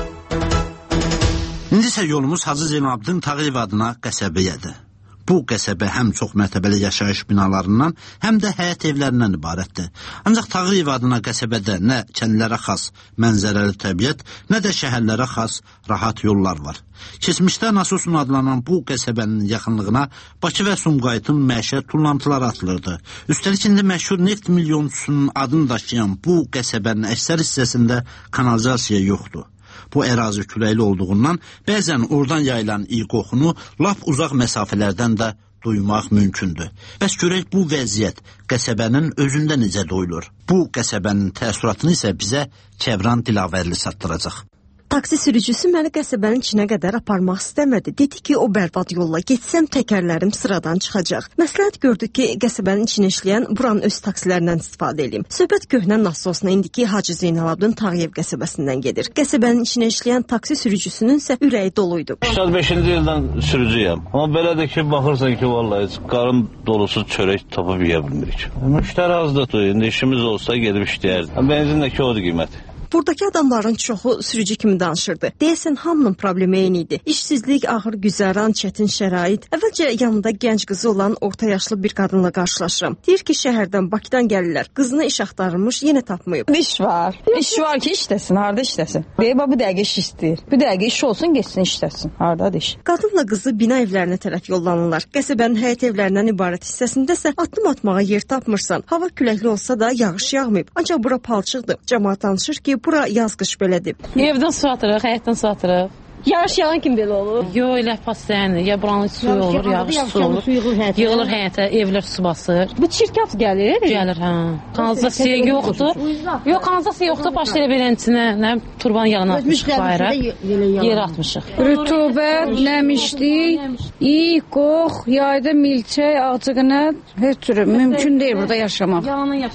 İndi isə yolumuz Hacı Zeynalabdin Tağıyev adına qəsəbəyədir. Bu qəsəbə həm çox mərtəbəli yaşayış binalarından, həm də həyət evlərindən ibarətdir. Ancaq Tağıyev adına qəsəbədə nə kəndlərə xas mənzərəli təbiət, nə də şəhərlərə xas rahat yollar var. Keçmişdə Nasosun adlanan bu qəsəbənin yaxınlığına Bakı və Sumqayıtın məişət tullantıları atılırdı. Üstəlik indi məşhur neft milyonçusunun adını daşıyan bu qəsəbənin əksər hissəsində kanalizasiya yoxdur. Bu ərazi küləkli olduğundan bəzən oradan yayılan iyi qoxunu lap uzaq məsafələrdən də duymaq mümkündür. Bəs görək bu vəziyyət qəsəbənin özündə necə duyulur? Bu qəsəbənin təəssüratını isə bizə Kəvran Dilavərli çatdıracaq. Taksi sürücüsü məni qəsəbənin içinə qədər aparmaq istəmədi. Dedi ki, o bərbad yolla getsəm təkərlərim sıradan çıxacaq. Məsləhət gördü ki, qəsəbənin içinə işləyən buranın öz taksilərindən istifadə edeyim. Söhbət köhnə Nasosuna indiki Hacı Zeynalabdin Tağıyev qəsəbəsindən gedir. Qəsəbənin içinə işləyən taksi sürücüsünün isə ürəyi doluydu. 85-ci ildən sürücüyəm. Amma belədir ki, baxırsan ki, vallahi qarın dolusu çörək tapıb yeyə bilmirik. Müştəri azdır, indi işimiz olsa gedib işləyərdik. Benzindəki odur qiyməti. Buradakı adamların çoxu sürücü kimi danışırdı. Deyəsən hamının problemi eyni idi. İşsizlik, ağır güzəran, çətin şərait. Əvvəlcə yanında gənc qızı olan orta yaşlı bir qadınla qarşılaşıram. Deyir ki, şəhərdən, Bakıdan gəlirlər. Qızını iş axtarmış, yenə tapmayıb. İş var. İş var ki, işləsin. Harada işləsin? Deyib, bu dəqiqə iş istəyir. Bu dəqiqə iş olsun, geçsin işləsin. Haradadır iş? Qadınla qızı bina evlərinə tərəf yollanırlar. Qəsəbənin həyət evlərindən ibarət hissəsində isə addım atmağa yer tapmırsan. Hava küləkli olsa da yağış yağmayıb. Ancaq bura palçıqdır. Cəmaət danışır ki, bura yaz-qış belədir. Evdən su atırıq, həyətdən su atırıq. Yağış yağan kim belə olur? Yox, elə pasiyən, ya buranın suyu olur, yağış su olur. Yığılır həyətə, evlər su basır. Bu çirkab gəlir? Gəlir, hə. Kanalizasiya yoxdur. Yox, kanalizasiya yoxdur, başda elə belə içinə, nə, turbanın yanına atmışıq bayra. Yer atmışıq. Rütubət, nəmişlik, iyi, qox, yayda milçək, acığına heç türlü mümkün deyil burada yaşamaq.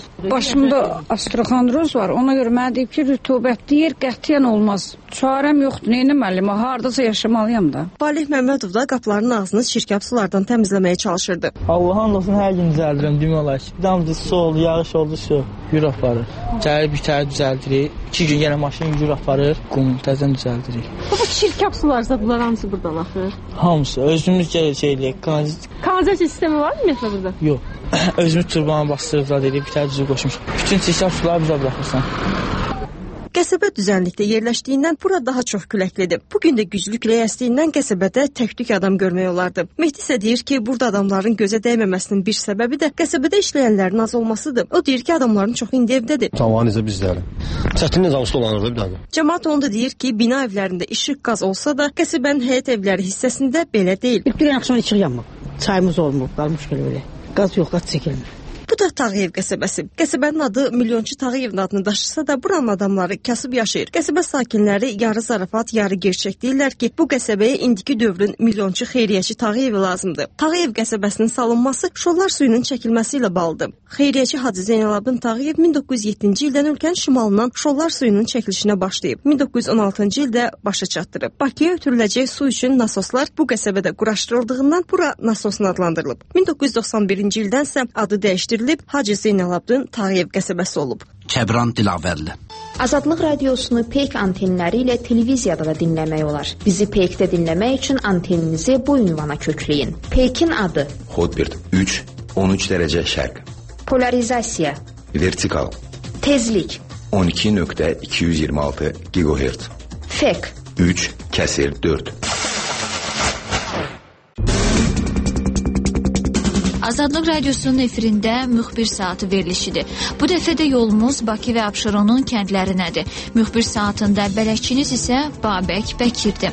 Başımda astrokondroz var, ona görə mənə deyib ki, rütubət deyir, qətiyyən olmaz. Çarəm yoxdur, neynəməliyim? Hardasa yaşamalıyam da. Valih Məmmədov da qapıların ağzını çirkab sulardan təmizləməyə çalışırdı. Allah'ın olsun hər gün düzəldirəm, demək olar ki. Bir damcı su oldu, yağış oldu, su yür aparır. Gəlir bir təhər düzəldirik. 2 gün yenə maşın yür aparır, qum təzən düzəldirik. Bu çirkab sularsa bunlar hamısı buradan axır? Hamısı. Özümüz gələcək eləyək. Kanalizasiya sistemi var mı ümumiyyətlə burada? Yox. Özümüz turbana bastırıb da dedik, bir təhər düzü qoşmuş. Bütün çirkab suları bizə buraxırsan. Qəsəbə düzənlikdə yerləşdiyindən bura daha çox küləklidir. Bugün də güclü külək əsdiyindən qəsəbədə tək-tük adam görmək olardı. Mehdi isə deyir ki, burada adamların gözə dəyməməsinin bir səbəbi də qəsəbədə işləyənlərin az olmasıdır. O deyir ki, adamların çoxu indi evdədir. Tavanizə bizdədir. Çətinlə zavuşda olanırdı bir dəqiqə. Cəmaət onu da deyir ki, bina evlərində işıq, qaz olsa da qəsəbənin həyət evləri hissəsində belə deyil. Bütün axşam işıq yanmır. Çayımız olmur, qalmışıq elə. Qaz yox, qaz çəkilmir. Bu da Tağıyev qəsəbəsi. Qəsəbənin adı Milyonçu Tağıyevin adını daşısa da buranın adamları kasıb yaşayır. Qəsəbə sakinləri yarı zarafat, yarı gerçək deyirlər ki, bu qəsəbəyə indiki dövrün milyonçu xeyriyyəçi Tağıyevi lazımdır. Tağıyev qəsəbəsinin salınması şollar suyunun çəkilməsi ilə bağlıdır. Xeyriyyəçi Hacı Zeynalabdin Tağıyev 1907-ci ildən ölkənin şimalından şollar suyunun çəkilişinə başlayıb. 1916-cı ildə başa çatdırıb. Bakıya ötürüləcək su üçün nasoslar bu qəsəbədə quraşdırıldığından bura nasosun adlandırılıb. 1991-ci ildənsə adı dəyişdirilib, Hacı Zeynalabdin Tağıyev qəsəbəsi olub. Kəbran Dilavərli. Azadlıq radiosunu Peyk antenləri ilə televiziyada da dinləmək olar. Bizi Peykdə dinləmək üçün anteninizi bu ünvana kökləyin. Peykin adı: Hotbird 3, 13 dərəcə şərq. Polarizasiya: Vertikal. Tezlik: 12.226 GHz. Fek: 3/4. Azadlıq radiosunun efirində müxbir saatı verilişidir. Bu dəfə də yolumuz Bakı və Abşeronun kəndlərinədir. Müxbir saatında bələdçiniz isə Babək Bəkirdir.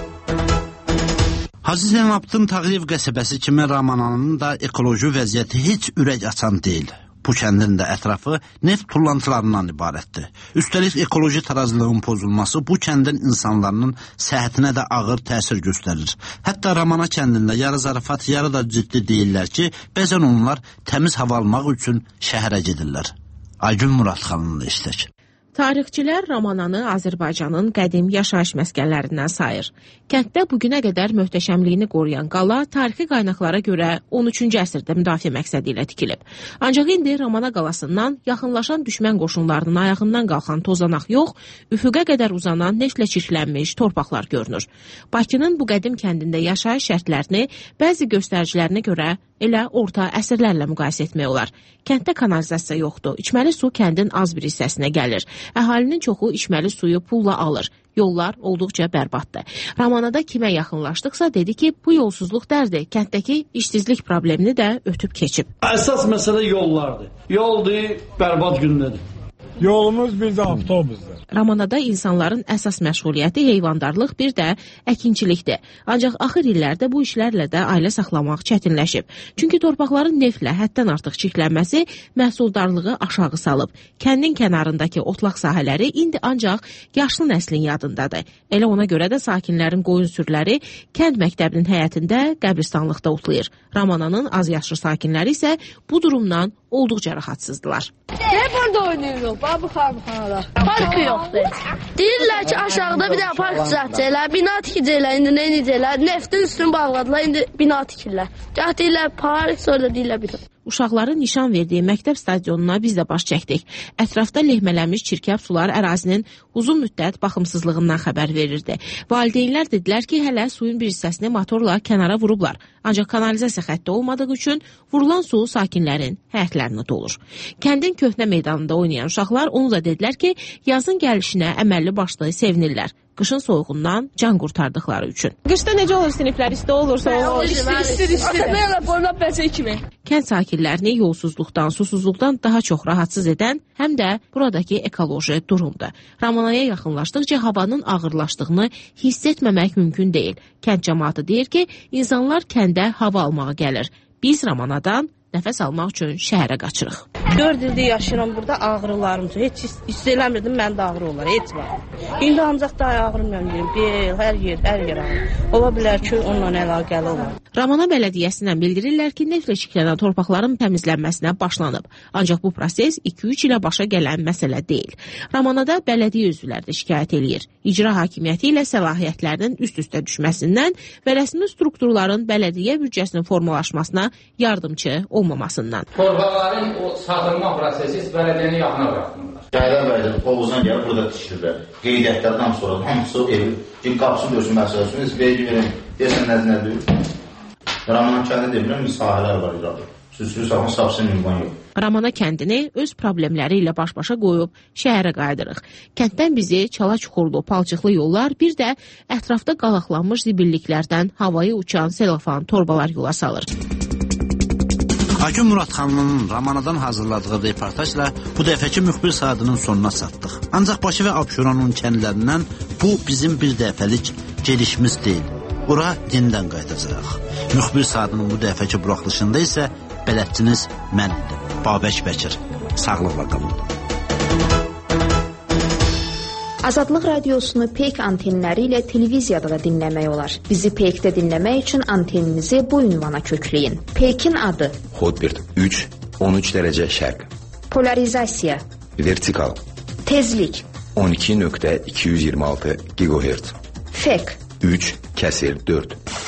Hacı Zeynalabdin Tağıyev qəsəbəsi kimi Ramananın da ekoloji vəziyyəti heç ürək açan deyil. Bu kəndin də ətrafı neft tullantılarından ibarətdir. Üstəlik ekoloji tarazlığın pozulması bu kəndin insanlarının səhhətinə də ağır təsir göstərir. Hətta Ramana kəndində yarı zarafat, yarı da ciddi deyirlər ki, bəzən onlar təmiz hava almaq üçün şəhərə gedirlər. Aygün Muradxanınla işlək. Tarixçilər Ramananı Azərbaycanın qədim yaşayış məskənlərindən sayır. Kənddə bugünə qədər möhtəşəmliyini qoruyan qala tarixi qaynaqlara görə 13-cü əsrdə müdafiə məqsədi ilə tikilib. Ancaq indi Ramana qalasından yaxınlaşan düşmən qoşunlarının ayağından qalxan tozanaq yox, üfüqə qədər uzanan neftlə çirklənmiş torpaqlar görünür. Bakının bu qədim kəndində yaşayış şərtlərini bəzi göstəricilərinə görə elə orta əsrlərlə müqayisə etmək olar. Kənddə kanalizasiya yoxdur. İçməli su kəndin az bir hissəsinə gəlir. Əhalinin çoxu içməli suyu pulla alır. Yollar olduqca bərbaddır. Ramanada kimə yaxınlaşdıqsa dedi ki, bu yolsuzluq dərdi kənddəki işsizlik problemini də ötüb keçib. Əsas məsələ yollardır. Yoldur, bərbad gündədir. Yolumuz bir də avtobusdur. Ramanada insanların əsas məşğuliyyəti heyvandarlıq, bir də əkinçilikdir. Ancaq axır illərdə bu işlərlə də ailə saxlamaq çətinləşib. Çünki torpaqların neftlə həddən artıq çirklənməsi məhsuldarlığı aşağı salıb. Kəndin kənarındakı otlaq sahələri indi ancaq yaşlı nəslin yadındadır. Elə ona görə də sakinlərin qoyun sürüləri kənd məktəbinin həyətində qəbristanlıqda otlayır. Ramananın az yaşlı sakinləri isə bu durumdan olduqca rahatsızdılar. Burada oynayırıq, bu xarmxanada. Parkı yoxdur. Deyirlər ki, aşağıda bir dənə park düzəltəcəklər, bina tikəcəklər, indi nə edəcəklər? Neftin üstünü bağladılar, indi bina tikirlər. Gah deyirlər park, sonra deyirlər bina. Uşaqların nişan verdiyi məktəb stadionuna biz də baş çəkdik. Ətrafda lehmələnmiş çirkəb sular ərazinin uzun müddət baxımsızlığından xəbər verirdi. Valideynlər dedilər ki, hələ suyun bir hissəsini motorla kənara vurublar. Ancaq kanalizasiya xətti olmadığı üçün vurulan su sakinlərin həyətlərini dolur. Kəndin köhnə meydanında oynayan uşaqlar onu da dedilər ki, yazın gəlişinə əməlli başlı sevinirlər. Qışın soyuğundan can qurtardıqları üçün. Qışda necə olur siniflər? İsti olursa olur. İsti. Kənd sakinlərini yolsuzluqdan, susuzluqdan daha çox rahatsız edən həm də buradakı ekoloji durumdur. Ramanaya yaxınlaşdıqca havanın ağırlaşdığını hiss etməmək mümkün deyil. Kənd cəmaatı deyir ki, insanlar kəndə hava almağa gəlir. Biz Ramanadan nəfəs almaq üçün şəhərə qaçırıq. 4 ildir yaşayıram burada, ağrılarım çox. Heç hiss eləmirdim, məndə ağrı olar, heç var. İndi ancaq da ağrım yanıyor, bel, hər yer ağrı. Ola bilər ki, onunla əlaqəli olar. Ramana bələdiyyəsindən bildirirlər ki, neftlə çirklənən torpaqların təmizlənməsinə başlanıb. Ancaq bu proses 2-3 ilə başa gələn məsələ deyil. Ramanada bələdiyyə üzvləri də şikayət eləyir. İcra hakimiyyəti ilə səlahiyyətlərinin üst-üstə düşməsindən və rəsmi strukturların bələdiyyə büdcəsinin formalaşmasına yardımçı olmamasından. Torpaqların o satılma prosesi bələdiyyənin yaxına bıraxdırırlar. Gəlir bəzən Oğuzdan gəlib burada tikişirlər. Qeydiyyətlərdən sonra hamısı evi, qapısını dörsün məsələsiniz, vergi verin, desən nədir. Ramana kəndi demirəm, sahələr var İraqda. Süslü salon sapsın ünvan yox. Ramana kəndini öz problemləri ilə baş-başa qoyub şəhərə qayıdırıq. Kənddən bizi çala-çuxurlu, palçıqlı yollar, bir də ətrafda qalaqlanmış zibilliklərdən havaya uçan selofan torbalar yola salır. Akın Muradxanlının Ramanadan hazırladığı reportajla bu dəfəki müxbir saatının sonuna çatdıq. Ancaq Bakı və Abşeronun kəndlərindən bu bizim bir dəfəlik gedişimiz deyil. Ora yenidən qayıdacaq. Müxbir saatının bu dəfəki buraxılışında isə bələdçiniz mən idim. Babək Bəkir. Sağlıqla qalın. Azadlıq radiosunu Peyk antenləri ilə televiziyada da dinləmək olar. Bizi Peykdə dinləmək üçün anteninizi bu ünvana kökləyin. Peykin adı: Hotbird 3, 13 dərəcə şərq. Polarizasiya: Vertikal. Tezlik: 12.226 GHz. Fek: 3, kəsir 4.